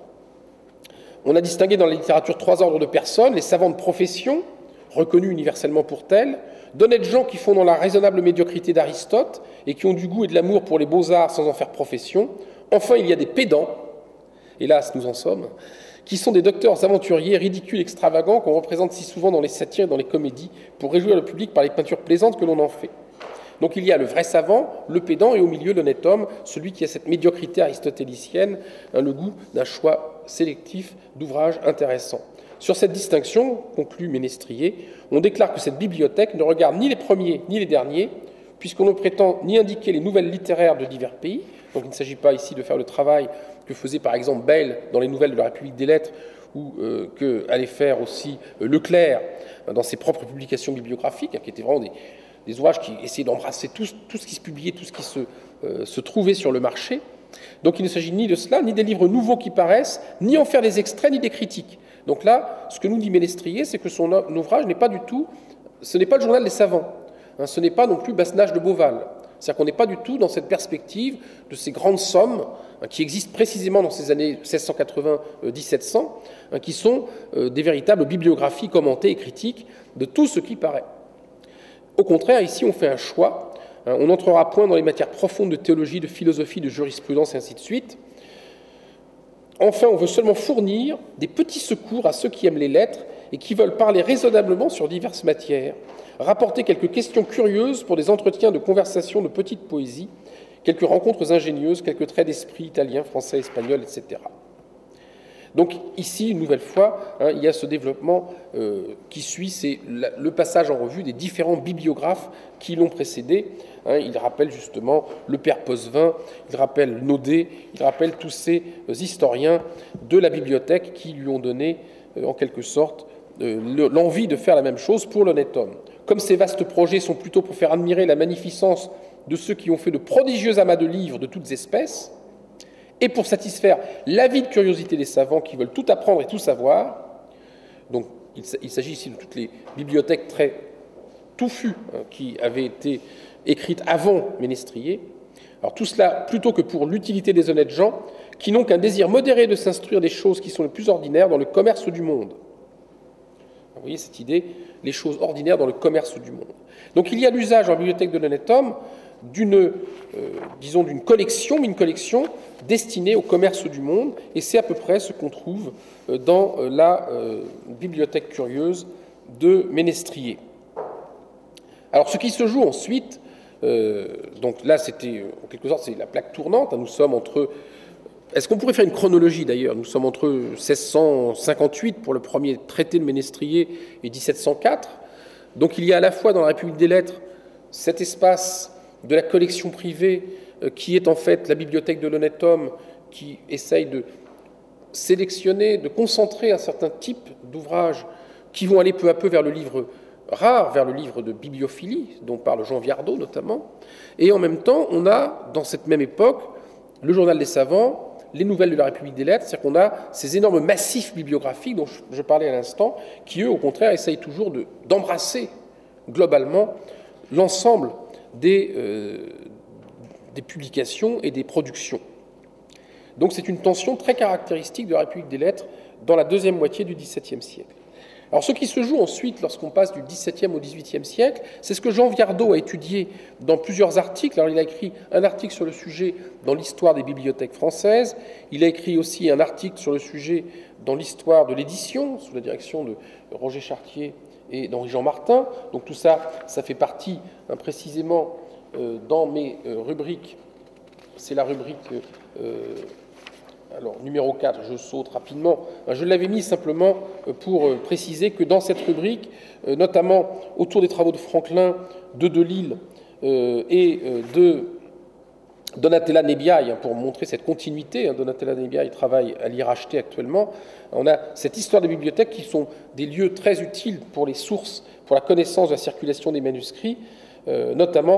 « On a distingué dans la littérature trois ordres de personnes, les savants de profession, reconnus universellement pour tels, d'honnêtes gens qui font dans la raisonnable médiocrité d'Aristote et qui ont du goût et de l'amour pour les beaux-arts sans en faire profession. Enfin, il y a des pédants, hélas, nous en sommes, qui sont des docteurs aventuriers, ridicules, extravagants, qu'on représente si souvent dans les satires et dans les comédies, pour réjouir le public par les peintures plaisantes que l'on en fait. Donc il y a le vrai savant, le pédant, et au milieu l'honnête homme, celui qui a cette médiocrité aristotélicienne, hein, le goût d'un choix sélectif d'ouvrages intéressants. Sur cette distinction, conclut Ménestrier, on déclare que cette bibliothèque ne regarde ni les premiers ni les derniers, puisqu'on ne prétend ni indiquer les nouvelles littéraires de divers pays. Donc il ne s'agit pas ici de faire le travail que faisait par exemple Bayle dans les Nouvelles de la République des Lettres, ou euh, que allait faire aussi euh, Leclerc dans ses propres publications bibliographiques, hein, qui étaient vraiment des, des ouvrages qui essayaient d'embrasser tout, tout ce qui se publiait, tout ce qui se, euh, se trouvait sur le marché. Donc il ne s'agit ni de cela, ni des livres nouveaux qui paraissent, ni en faire des extraits, ni des critiques. Donc là, ce que nous dit Ménestrier, c'est que son ouvrage n'est pas du tout, ce n'est pas le journal des savants, hein, ce n'est pas non plus Basnage de Beauval. C'est-à-dire qu'on n'est pas du tout dans cette perspective de ces grandes sommes hein, qui existent précisément dans ces années seize cent quatre-vingts à mille sept cents, hein, qui sont euh, des véritables bibliographies commentées et critiques de tout ce qui paraît. Au contraire, ici, on fait un choix. Hein, on n'entrera point dans les matières profondes de théologie, de philosophie, de jurisprudence, et ainsi de suite. Enfin, on veut seulement fournir des petits secours à ceux qui aiment les lettres et qui veulent parler raisonnablement sur diverses matières, rapporter quelques questions curieuses pour des entretiens de conversation de petite poésie, quelques rencontres ingénieuses, quelques traits d'esprit italien, français, espagnol, et cetera. Donc ici, une nouvelle fois, hein, il y a ce développement euh, qui suit, c'est le passage en revue des différents bibliographes qui l'ont précédé. Hein, il rappelle justement le père Possevin, il rappelle Naudet, il rappelle tous ces euh, historiens de la bibliothèque qui lui ont donné, euh, en quelque sorte, euh, l'envie de faire la même chose pour l'honnête homme. Comme ces vastes projets sont plutôt pour faire admirer la magnificence de ceux qui ont fait de prodigieux amas de livres de toutes espèces, et pour satisfaire l'avide curiosité des savants qui veulent tout apprendre et tout savoir. Donc, il, il s'agit ici de toutes les bibliothèques très touffues hein, qui avaient été écrites avant Ménestrier. Alors, tout cela plutôt que pour l'utilité des honnêtes gens qui n'ont qu'un désir modéré de s'instruire des choses qui sont les plus ordinaires dans le commerce du monde. Vous voyez cette idée, les choses ordinaires dans le commerce du monde. Donc, il y a l'usage en bibliothèque de l'honnête homme d'une, euh, disons, d'une collection, mais une collection destinée au commerce du monde, et c'est à peu près ce qu'on trouve euh, dans euh, la euh, bibliothèque curieuse de Ménestrier. Alors, ce qui se joue ensuite, euh, donc là, c'était, en quelque sorte, c'est la plaque tournante, hein, nous sommes entre... Est-ce qu'on pourrait faire une chronologie, d'ailleurs? Nous sommes entre seize cent cinquante-huit, pour le premier traité de Ménestrier, et dix-sept cent quatre. Donc, il y a à la fois dans la République des Lettres cet espace de la collection privée, euh, qui est en fait la bibliothèque de l'honnête homme, qui essaye de sélectionner, de concentrer un certain type d'ouvrages qui vont aller peu à peu vers le livre rare, vers le livre de bibliophilie, dont parle Jean Viardot notamment. Et en même temps, on a, dans cette même époque, le journal des savants, les nouvelles de la République des lettres, c'est-à-dire qu'on a ces énormes massifs bibliographiques dont je, je parlais à l'instant, qui eux, au contraire, essayent toujours de, d'embrasser globalement l'ensemble des, euh, des publications et des productions. Donc c'est une tension très caractéristique de la République des lettres dans la deuxième moitié du dix-septième siècle. Alors ce qui se joue ensuite lorsqu'on passe du dix-septième au dix-huitième siècle, c'est ce que Jean Viardot a étudié dans plusieurs articles. Alors il a écrit un article sur le sujet dans l'histoire des bibliothèques françaises, il a écrit aussi un article sur le sujet dans l'histoire de l'édition, sous la direction de Roger Chartier et d'Henri-Jean Martin. Donc tout ça, ça fait partie hein, précisément euh, dans mes euh, rubriques. C'est la rubrique euh, alors, numéro quatre, je saute rapidement. Je l'avais mis simplement pour préciser que dans cette rubrique, notamment autour des travaux de Franklin, de Delille et de Donatella Nebiaï, pour montrer cette continuité, Donatella Nebiaï travaille à l'I R H T actuellement, on a cette histoire des bibliothèques qui sont des lieux très utiles pour les sources, pour la connaissance de la circulation des manuscrits, notamment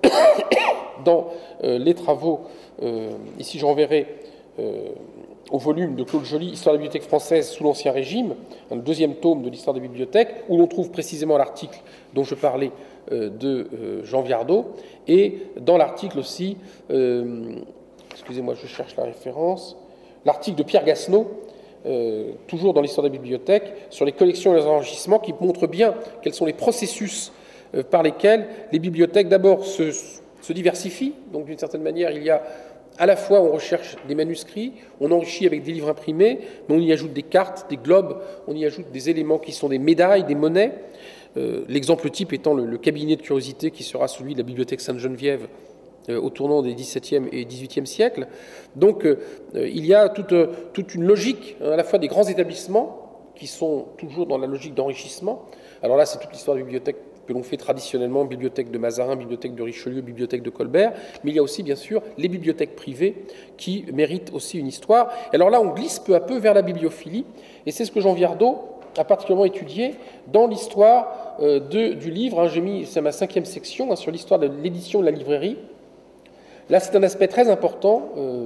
dans les travaux, ici je renverrai Euh, au volume de Claude Joly, Histoire des bibliothèques françaises sous l'Ancien Régime, un deuxième tome de l'histoire des bibliothèques, où l'on trouve précisément l'article dont je parlais euh, de euh, Jean Viardot, et dans l'article aussi, euh, excusez-moi, je cherche la référence, l'article de Pierre Gassenot, euh, toujours dans l'histoire des bibliothèques, sur les collections et les enrichissements, qui montre bien quels sont les processus euh, par lesquels les bibliothèques d'abord se, se diversifient. Donc d'une certaine manière, il y a à la fois, on recherche des manuscrits, on enrichit avec des livres imprimés, mais on y ajoute des cartes, des globes, on y ajoute des éléments qui sont des médailles, des monnaies. Euh, l'exemple type étant le, le cabinet de curiosité qui sera celui de la bibliothèque Sainte-Geneviève euh, au tournant des dix-septième et dix-huitième siècles. Donc, euh, il y a toute, toute une logique, hein, à la fois des grands établissements qui sont toujours dans la logique d'enrichissement. Alors là, c'est toute l'histoire des bibliothèques que l'on fait traditionnellement, bibliothèque de Mazarin, bibliothèque de Richelieu, bibliothèque de Colbert, mais il y a aussi, bien sûr, les bibliothèques privées qui méritent aussi une histoire. Et alors là, on glisse peu à peu vers la bibliophilie, et c'est ce que Jean Viardot a particulièrement étudié dans l'histoire euh, de, du livre. Hein, j'ai mis, c'est ma cinquième section, hein, sur l'histoire de l'édition de la librairie. Là, c'est un aspect très important, euh,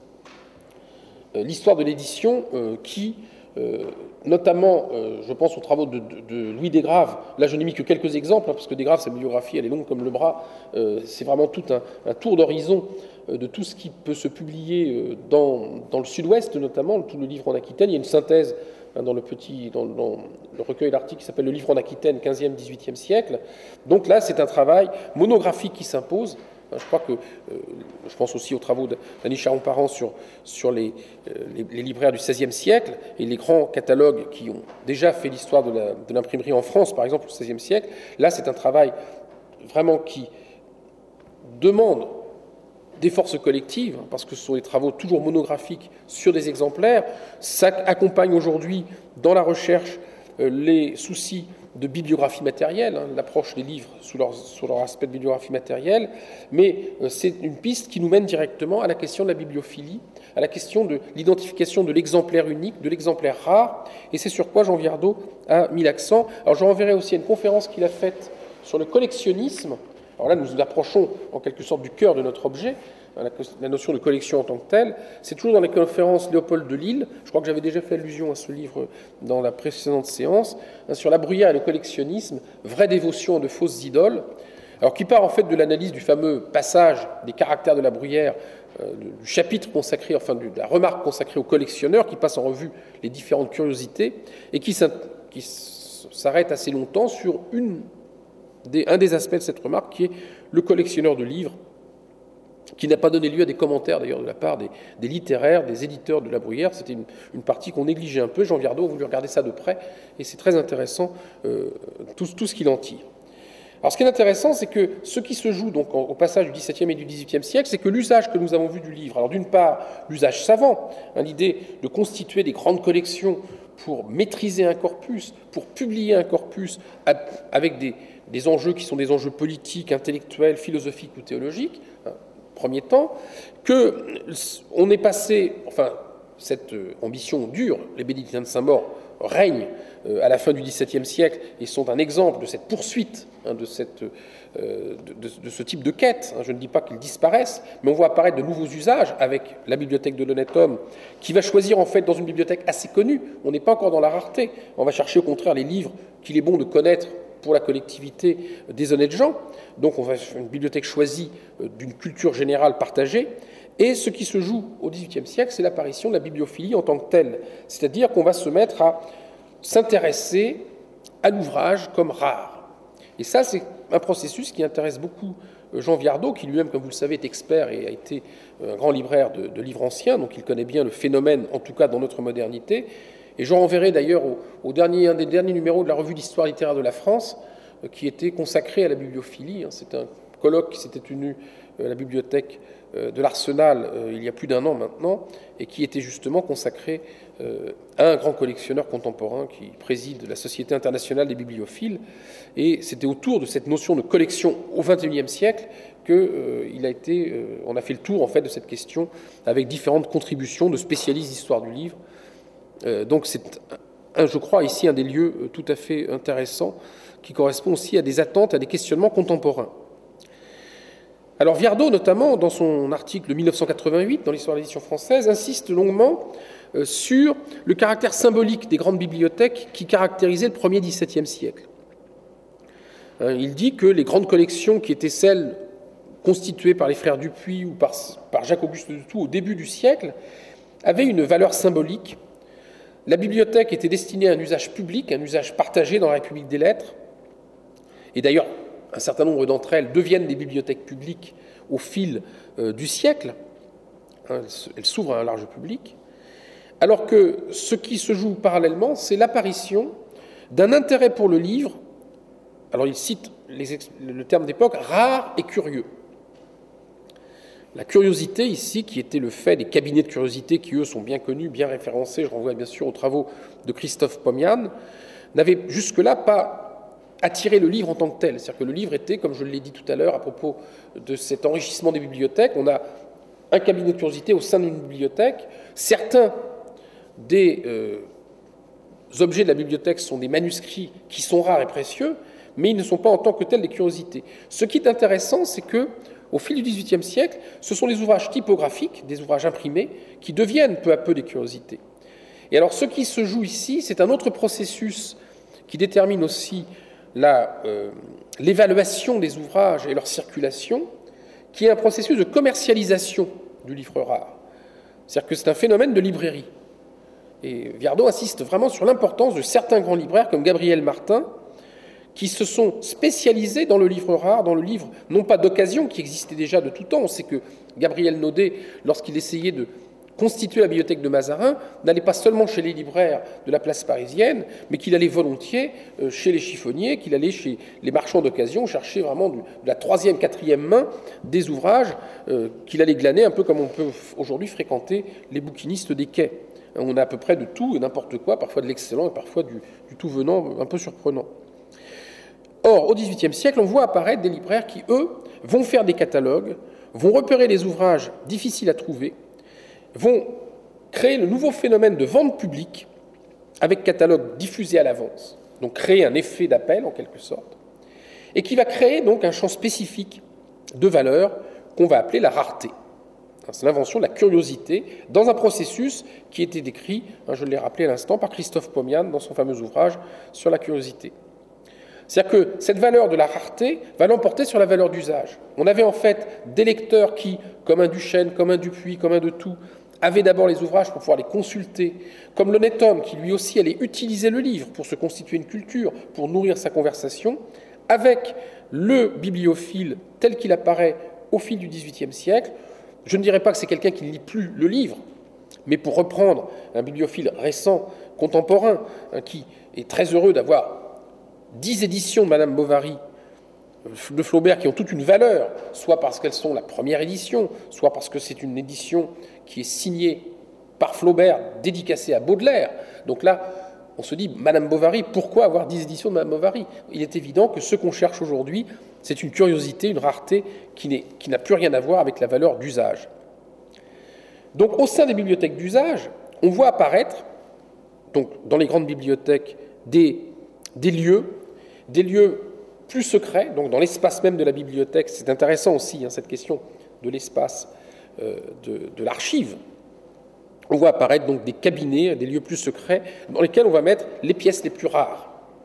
euh, l'histoire de l'édition euh, qui... Euh, notamment, euh, je pense aux travaux de, de, de Louis Desgraves. Là, je n'ai mis que quelques exemples, hein, parce que Desgraves, sa biographie, elle est longue comme le bras. Euh, c'est vraiment tout un, un tour d'horizon euh, de tout ce qui peut se publier euh, dans, dans le sud-ouest, notamment, tout le livre en Aquitaine. Il y a une synthèse hein, dans, le petit, dans, dans le recueil d'articles qui s'appelle Le livre en Aquitaine, quinzième dix-huitième siècle. Donc là, c'est un travail monographique qui s'impose. Je crois que, euh, je pense aussi aux travaux d'Annie Charon-Parent sur, sur les, euh, les, les libraires du seizième siècle et les grands catalogues qui ont déjà fait l'histoire de l'imprimerie en France, par exemple, au seizième siècle. Là, c'est un travail vraiment qui demande des forces collectives, parce que ce sont des travaux toujours monographiques sur des exemplaires. Ça accompagne aujourd'hui, dans la recherche, euh, les soucis de bibliographie matérielle, hein, l'approche des livres sous leur, sous leur aspect de bibliographie matérielle, mais euh, c'est une piste qui nous mène directement à la question de la bibliophilie, à la question de l'identification de l'exemplaire unique, de l'exemplaire rare, et c'est sur quoi Jean Viardot a mis l'accent. Alors je renverrai aussi à une conférence qu'il a faite sur le collectionnisme. Alors là, nous nous approchons en quelque sorte du cœur de notre objet, la notion de collection en tant que telle. C'est toujours dans les conférences Léopold Delille, je crois que j'avais déjà fait allusion à ce livre dans la précédente séance, hein, sur la bruyère et le collectionnisme, vraie dévotion de fausses idoles, alors qui part en fait de l'analyse du fameux passage des caractères de la bruyère, euh, du chapitre consacré, enfin de la remarque consacrée aux collectionneurs, qui passe en revue les différentes curiosités, et qui s'arrête assez longtemps sur une des, un des aspects de cette remarque, qui est le collectionneur de livres, qui n'a pas donné lieu à des commentaires d'ailleurs de la part des, des littéraires, des éditeurs de la Bruyère. C'était une, une partie qu'on négligeait un peu. Jean Viardot a voulu regarder ça de près, et c'est très intéressant euh, tout, tout ce qu'il en tire. Alors ce qui est intéressant, c'est que ce qui se joue donc au passage du dix-septième et du dix-huitième siècle, c'est que l'usage que nous avons vu du livre, alors d'une part l'usage savant, hein, l'idée de constituer des grandes collections pour maîtriser un corpus, pour publier un corpus avec des, des enjeux qui sont des enjeux politiques, intellectuels, philosophiques ou théologiques, hein, premier temps, qu'on est passé, enfin, cette ambition dure. Les bénédictins de Saint-Maur règnent à la fin du dix-septième siècle et sont un exemple de cette poursuite, hein, de, cette, euh, de, de, de ce type de quête. Je ne dis pas qu'ils disparaissent, mais on voit apparaître de nouveaux usages avec la bibliothèque de l'honnête homme, qui va choisir en fait dans une bibliothèque assez connue. On n'est pas encore dans la rareté. On va chercher au contraire les livres qu'il est bon de connaître pour la collectivité des honnêtes gens. Donc on va faire une bibliothèque choisie d'une culture générale partagée. Et ce qui se joue au dix-huitième siècle, c'est l'apparition de la bibliophilie en tant que telle. C'est-à-dire qu'on va se mettre à s'intéresser à l'ouvrage comme rare. Et ça, c'est un processus qui intéresse beaucoup Jean Viardot, qui lui-même, comme vous le savez, est expert et a été un grand libraire de, de livres anciens, donc il connaît bien le phénomène, en tout cas dans notre modernité. Et je renverrai d'ailleurs au, au dernier, un des derniers numéros de la revue d'histoire littéraire de la France, euh, qui était consacré à la bibliophilie. Hein. C'est un colloque qui s'était tenu euh, à la bibliothèque euh, de l'Arsenal euh, il y a plus d'un an maintenant, et qui était justement consacré euh, à un grand collectionneur contemporain qui préside la Société internationale des bibliophiles. Et c'était autour de cette notion de collection au vingt et unième siècle que euh, il a été, euh, on a fait le tour en fait de cette question avec différentes contributions de spécialistes d'histoire du livre. Euh, donc c'est, un, je crois, ici un des lieux euh, tout à fait intéressants qui correspond aussi à des attentes, à des questionnements contemporains. Alors Viardot, notamment, dans son article de mille neuf cent quatre-vingt-huit, dans l'histoire de l'édition française, insiste longuement euh, sur le caractère symbolique des grandes bibliothèques qui caractérisaient le premier dix-septième siècle. Hein, il dit que les grandes collections qui étaient celles constituées par les frères Dupuy ou par, par Jacques-Auguste de Thou au début du siècle avaient une valeur symbolique. La bibliothèque était destinée à un usage public, un usage partagé dans la République des lettres. Et d'ailleurs, un certain nombre d'entre elles deviennent des bibliothèques publiques au fil euh, du siècle. Hein, elles s'ouvrent à un large public. Alors que ce qui se joue parallèlement, c'est l'apparition d'un intérêt pour le livre. Alors il cite les, le terme d'époque, rare et curieux. La curiosité ici, qui était le fait des cabinets de curiosité qui, eux, sont bien connus, bien référencés, je renvoie bien sûr aux travaux de Christophe Pomian, n'avaient jusque-là pas attiré le livre en tant que tel. C'est-à-dire que le livre était, comme je l'ai dit tout à l'heure à propos de cet enrichissement des bibliothèques, on a un cabinet de curiosité au sein d'une bibliothèque. Certains des euh, objets de la bibliothèque sont des manuscrits qui sont rares et précieux, mais ils ne sont pas en tant que tels des curiosités. Ce qui est intéressant, c'est que au fil du dix-huitième siècle, ce sont les ouvrages typographiques, des ouvrages imprimés, qui deviennent peu à peu des curiosités. Et alors, ce qui se joue ici, c'est un autre processus qui détermine aussi la, euh, l'évaluation des ouvrages et leur circulation, qui est un processus de commercialisation du livre rare. C'est-à-dire que c'est un phénomène de librairie. Et Viardot insiste vraiment sur l'importance de certains grands libraires, comme Gabriel Martin, qui se sont spécialisés dans le livre rare, dans le livre, non pas d'occasion, qui existait déjà de tout temps. On sait que Gabriel Naudet, lorsqu'il essayait de constituer la bibliothèque de Mazarin, n'allait pas seulement chez les libraires de la place parisienne, mais qu'il allait volontiers chez les chiffonniers, qu'il allait chez les marchands d'occasion, chercher vraiment de la troisième, quatrième main des ouvrages qu'il allait glaner, un peu comme on peut aujourd'hui fréquenter les bouquinistes des quais. On a à peu près de tout et n'importe quoi, parfois de l'excellent et parfois du, du tout venant un peu surprenant. Or, au dix-huitième siècle, on voit apparaître des libraires qui, eux, vont faire des catalogues, vont repérer les ouvrages difficiles à trouver, vont créer le nouveau phénomène de vente publique avec catalogue diffusé à l'avance, donc créer un effet d'appel en quelque sorte, et qui va créer donc un champ spécifique de valeur qu'on va appeler la rareté. C'est l'invention de la curiosité dans un processus qui était décrit, je l'ai rappelé à l'instant, par Christophe Pomian dans son fameux ouvrage sur la curiosité. C'est-à-dire que cette valeur de la rareté va l'emporter sur la valeur d'usage. On avait en fait des lecteurs qui, comme un Duchesne, comme un Dupuy, comme un de Thou, avaient d'abord les ouvrages pour pouvoir les consulter, comme l'honnête homme qui lui aussi allait utiliser le livre pour se constituer une culture, pour nourrir sa conversation, avec le bibliophile tel qu'il apparaît au fil du dix-huitième siècle. Je ne dirais pas que c'est quelqu'un qui ne lit plus le livre, mais pour reprendre un bibliophile récent, contemporain, hein, qui est très heureux d'avoir dix éditions de Madame Bovary de Flaubert qui ont toute une valeur, soit parce qu'elles sont la première édition, soit parce que c'est une édition qui est signée par Flaubert, dédicacée à Baudelaire. Donc là, on se dit, Madame Bovary, pourquoi avoir dix éditions de Madame Bovary ? Il est évident que ce qu'on cherche aujourd'hui, c'est une curiosité, une rareté qui, n'est, qui n'a plus rien à voir avec la valeur d'usage. Donc au sein des bibliothèques d'usage, on voit apparaître, donc, dans les grandes bibliothèques, des, des lieux, des lieux plus secrets, donc dans l'espace même de la bibliothèque. C'est intéressant aussi, hein, cette question de l'espace euh, de, de l'archive. On voit apparaître donc des cabinets, des lieux plus secrets, dans lesquels on va mettre les pièces les plus rares.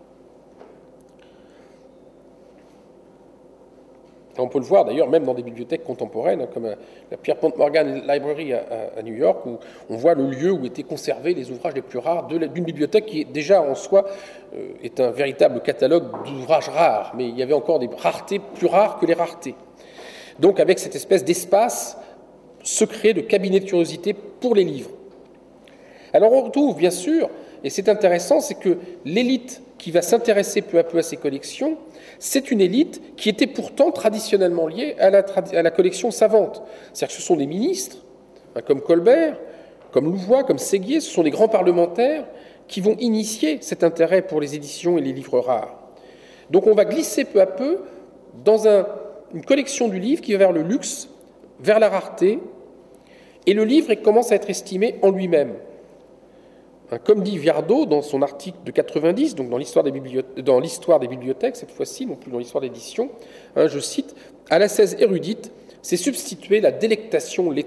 On peut le voir d'ailleurs même dans des bibliothèques contemporaines, comme la Pierpont Morgan Library à, à New York, où on voit le lieu où étaient conservés les ouvrages les plus rares d'une bibliothèque qui déjà en soi euh, est un véritable catalogue d'ouvrages rares, mais il y avait encore des raretés plus rares que les raretés. Donc avec cette espèce d'espace secret, de cabinet de curiosité pour les livres. Alors on retrouve bien sûr, et c'est intéressant, c'est que l'élite qui va s'intéresser peu à peu à ces collections, c'est une élite qui était pourtant traditionnellement liée à la, à la collection savante. C'est-à-dire que ce sont des ministres, hein, comme Colbert, comme Louvois, comme Séguier, ce sont des grands parlementaires qui vont initier cet intérêt pour les éditions et les livres rares. Donc on va glisser peu à peu dans un, une collection du livre qui va vers le luxe, vers la rareté, et le livre commence à être estimé en lui-même. Comme dit Viardot dans son article de quatre-vingt-dix, donc dans l'histoire des, dans l'histoire des bibliothèques, cette fois-ci, non plus dans l'histoire d'édition, hein, je cite, « À l'ascèse érudite, c'est substituer la délectation lettrée ».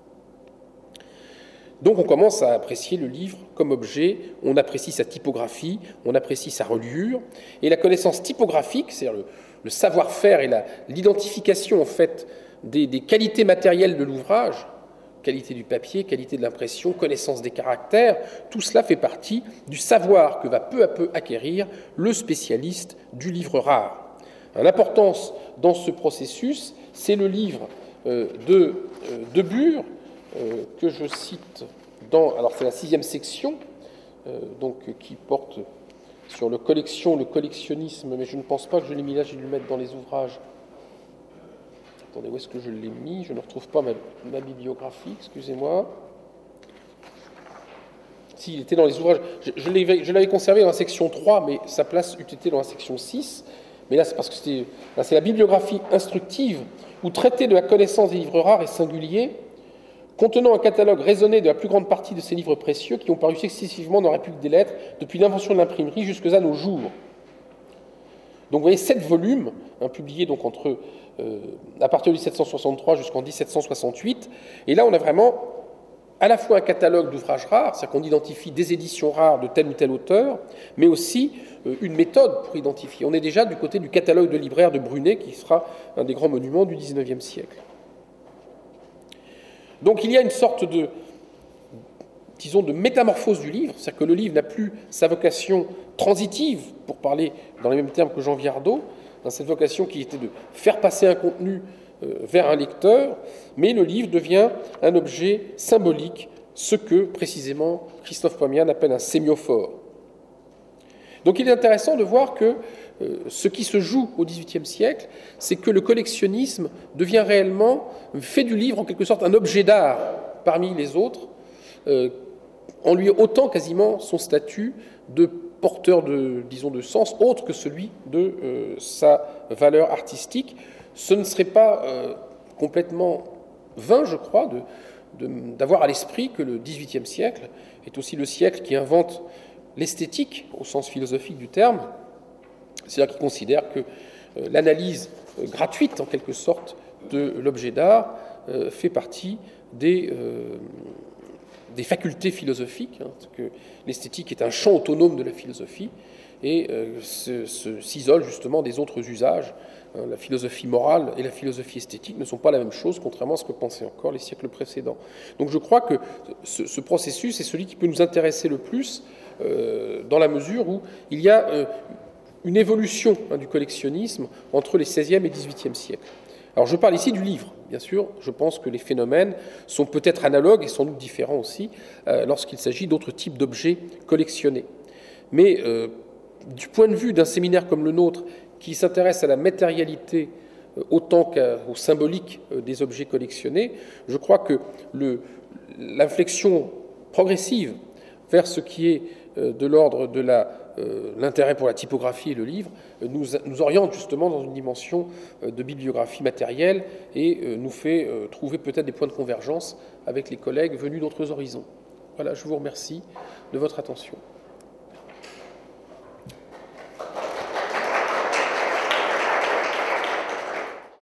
Donc on commence à apprécier le livre comme objet, on apprécie sa typographie, on apprécie sa reliure, et la connaissance typographique, c'est-à-dire le, le savoir-faire et l'identification en fait des, des qualités matérielles de l'ouvrage, qualité du papier, qualité de l'impression, connaissance des caractères, tout cela fait partie du savoir que va peu à peu acquérir le spécialiste du livre rare. L'importance dans ce processus, c'est le livre euh, de euh, Debure, euh, que je cite dans, alors c'est la sixième section, euh, donc qui porte sur le collection, le collectionnisme, mais je ne pense pas que je l'ai mis là, j'ai dû le mettre dans les ouvrages. Attendez, où est-ce que je l'ai mis? Je ne retrouve pas ma, ma bibliographie, excusez-moi. Si, il était dans les ouvrages. Je, je l'avais conservé dans la section trois, mais sa place eût été dans la section six. Mais là, c'est parce que c'est la bibliographie instructive, où traiter de la connaissance des livres rares et singuliers, contenant un catalogue raisonné de la plus grande partie de ces livres précieux qui ont paru successivement dans la République des Lettres depuis l'invention de l'imprimerie jusqu'à nos jours. Donc vous voyez, sept volumes, hein, publiés donc entre, euh, à partir de mille sept cent soixante-trois jusqu'en mille sept cent soixante-huit. Et là, on a vraiment à la fois un catalogue d'ouvrages rares, c'est-à-dire qu'on identifie des éditions rares de tel ou tel auteur, mais aussi euh, une méthode pour identifier. On est déjà du côté du catalogue de libraire de Brunet, qui sera un des grands monuments du dix-neuvième siècle. Donc il y a une sorte de, disons, de métamorphose du livre, c'est-à-dire que le livre n'a plus sa vocation transitive, pour parler dans les mêmes termes que Jean Viardot, dans cette vocation qui était de faire passer un contenu euh, vers un lecteur, mais le livre devient un objet symbolique, ce que, précisément, Christophe Pomian appelle un sémiophore. Donc il est intéressant de voir que euh, ce qui se joue au dix-huitième siècle, c'est que le collectionnisme devient réellement, fait du livre en quelque sorte un objet d'art parmi les autres, euh, en lui ôtant quasiment son statut de porteur de, disons, de sens autre que celui de euh, sa valeur artistique. Ce ne serait pas euh, complètement vain, je crois, de, de, d'avoir à l'esprit que le dix-huitième siècle est aussi le siècle qui invente l'esthétique au sens philosophique du terme, c'est-à-dire qui considère que euh, l'analyse euh, gratuite, en quelque sorte, de l'objet d'art euh, fait partie des... Euh, des facultés philosophiques, hein, que l'esthétique est un champ autonome de la philosophie et euh, se, se, s'isole justement des autres usages. Hein, la philosophie morale et la philosophie esthétique ne sont pas la même chose, contrairement à ce que pensaient encore les siècles précédents. Donc je crois que ce, ce processus est celui qui peut nous intéresser le plus euh, dans la mesure où il y a euh, une évolution hein, du collectionnisme entre les seizième et dix-huitième siècles. Alors je parle ici du livre, bien sûr, je pense que les phénomènes sont peut-être analogues et sans doute différents aussi euh, lorsqu'il s'agit d'autres types d'objets collectionnés. Mais euh, du point de vue d'un séminaire comme le nôtre, qui s'intéresse à la matérialité euh, autant qu'au symbolique euh, des objets collectionnés, je crois que le, l'inflexion progressive vers ce qui est euh, de l'ordre de la Euh, l'intérêt pour la typographie et le livre euh, nous, nous oriente justement dans une dimension euh, de bibliographie matérielle et euh, nous fait euh, trouver peut-être des points de convergence avec les collègues venus d'autres horizons. Voilà, je vous remercie de votre attention.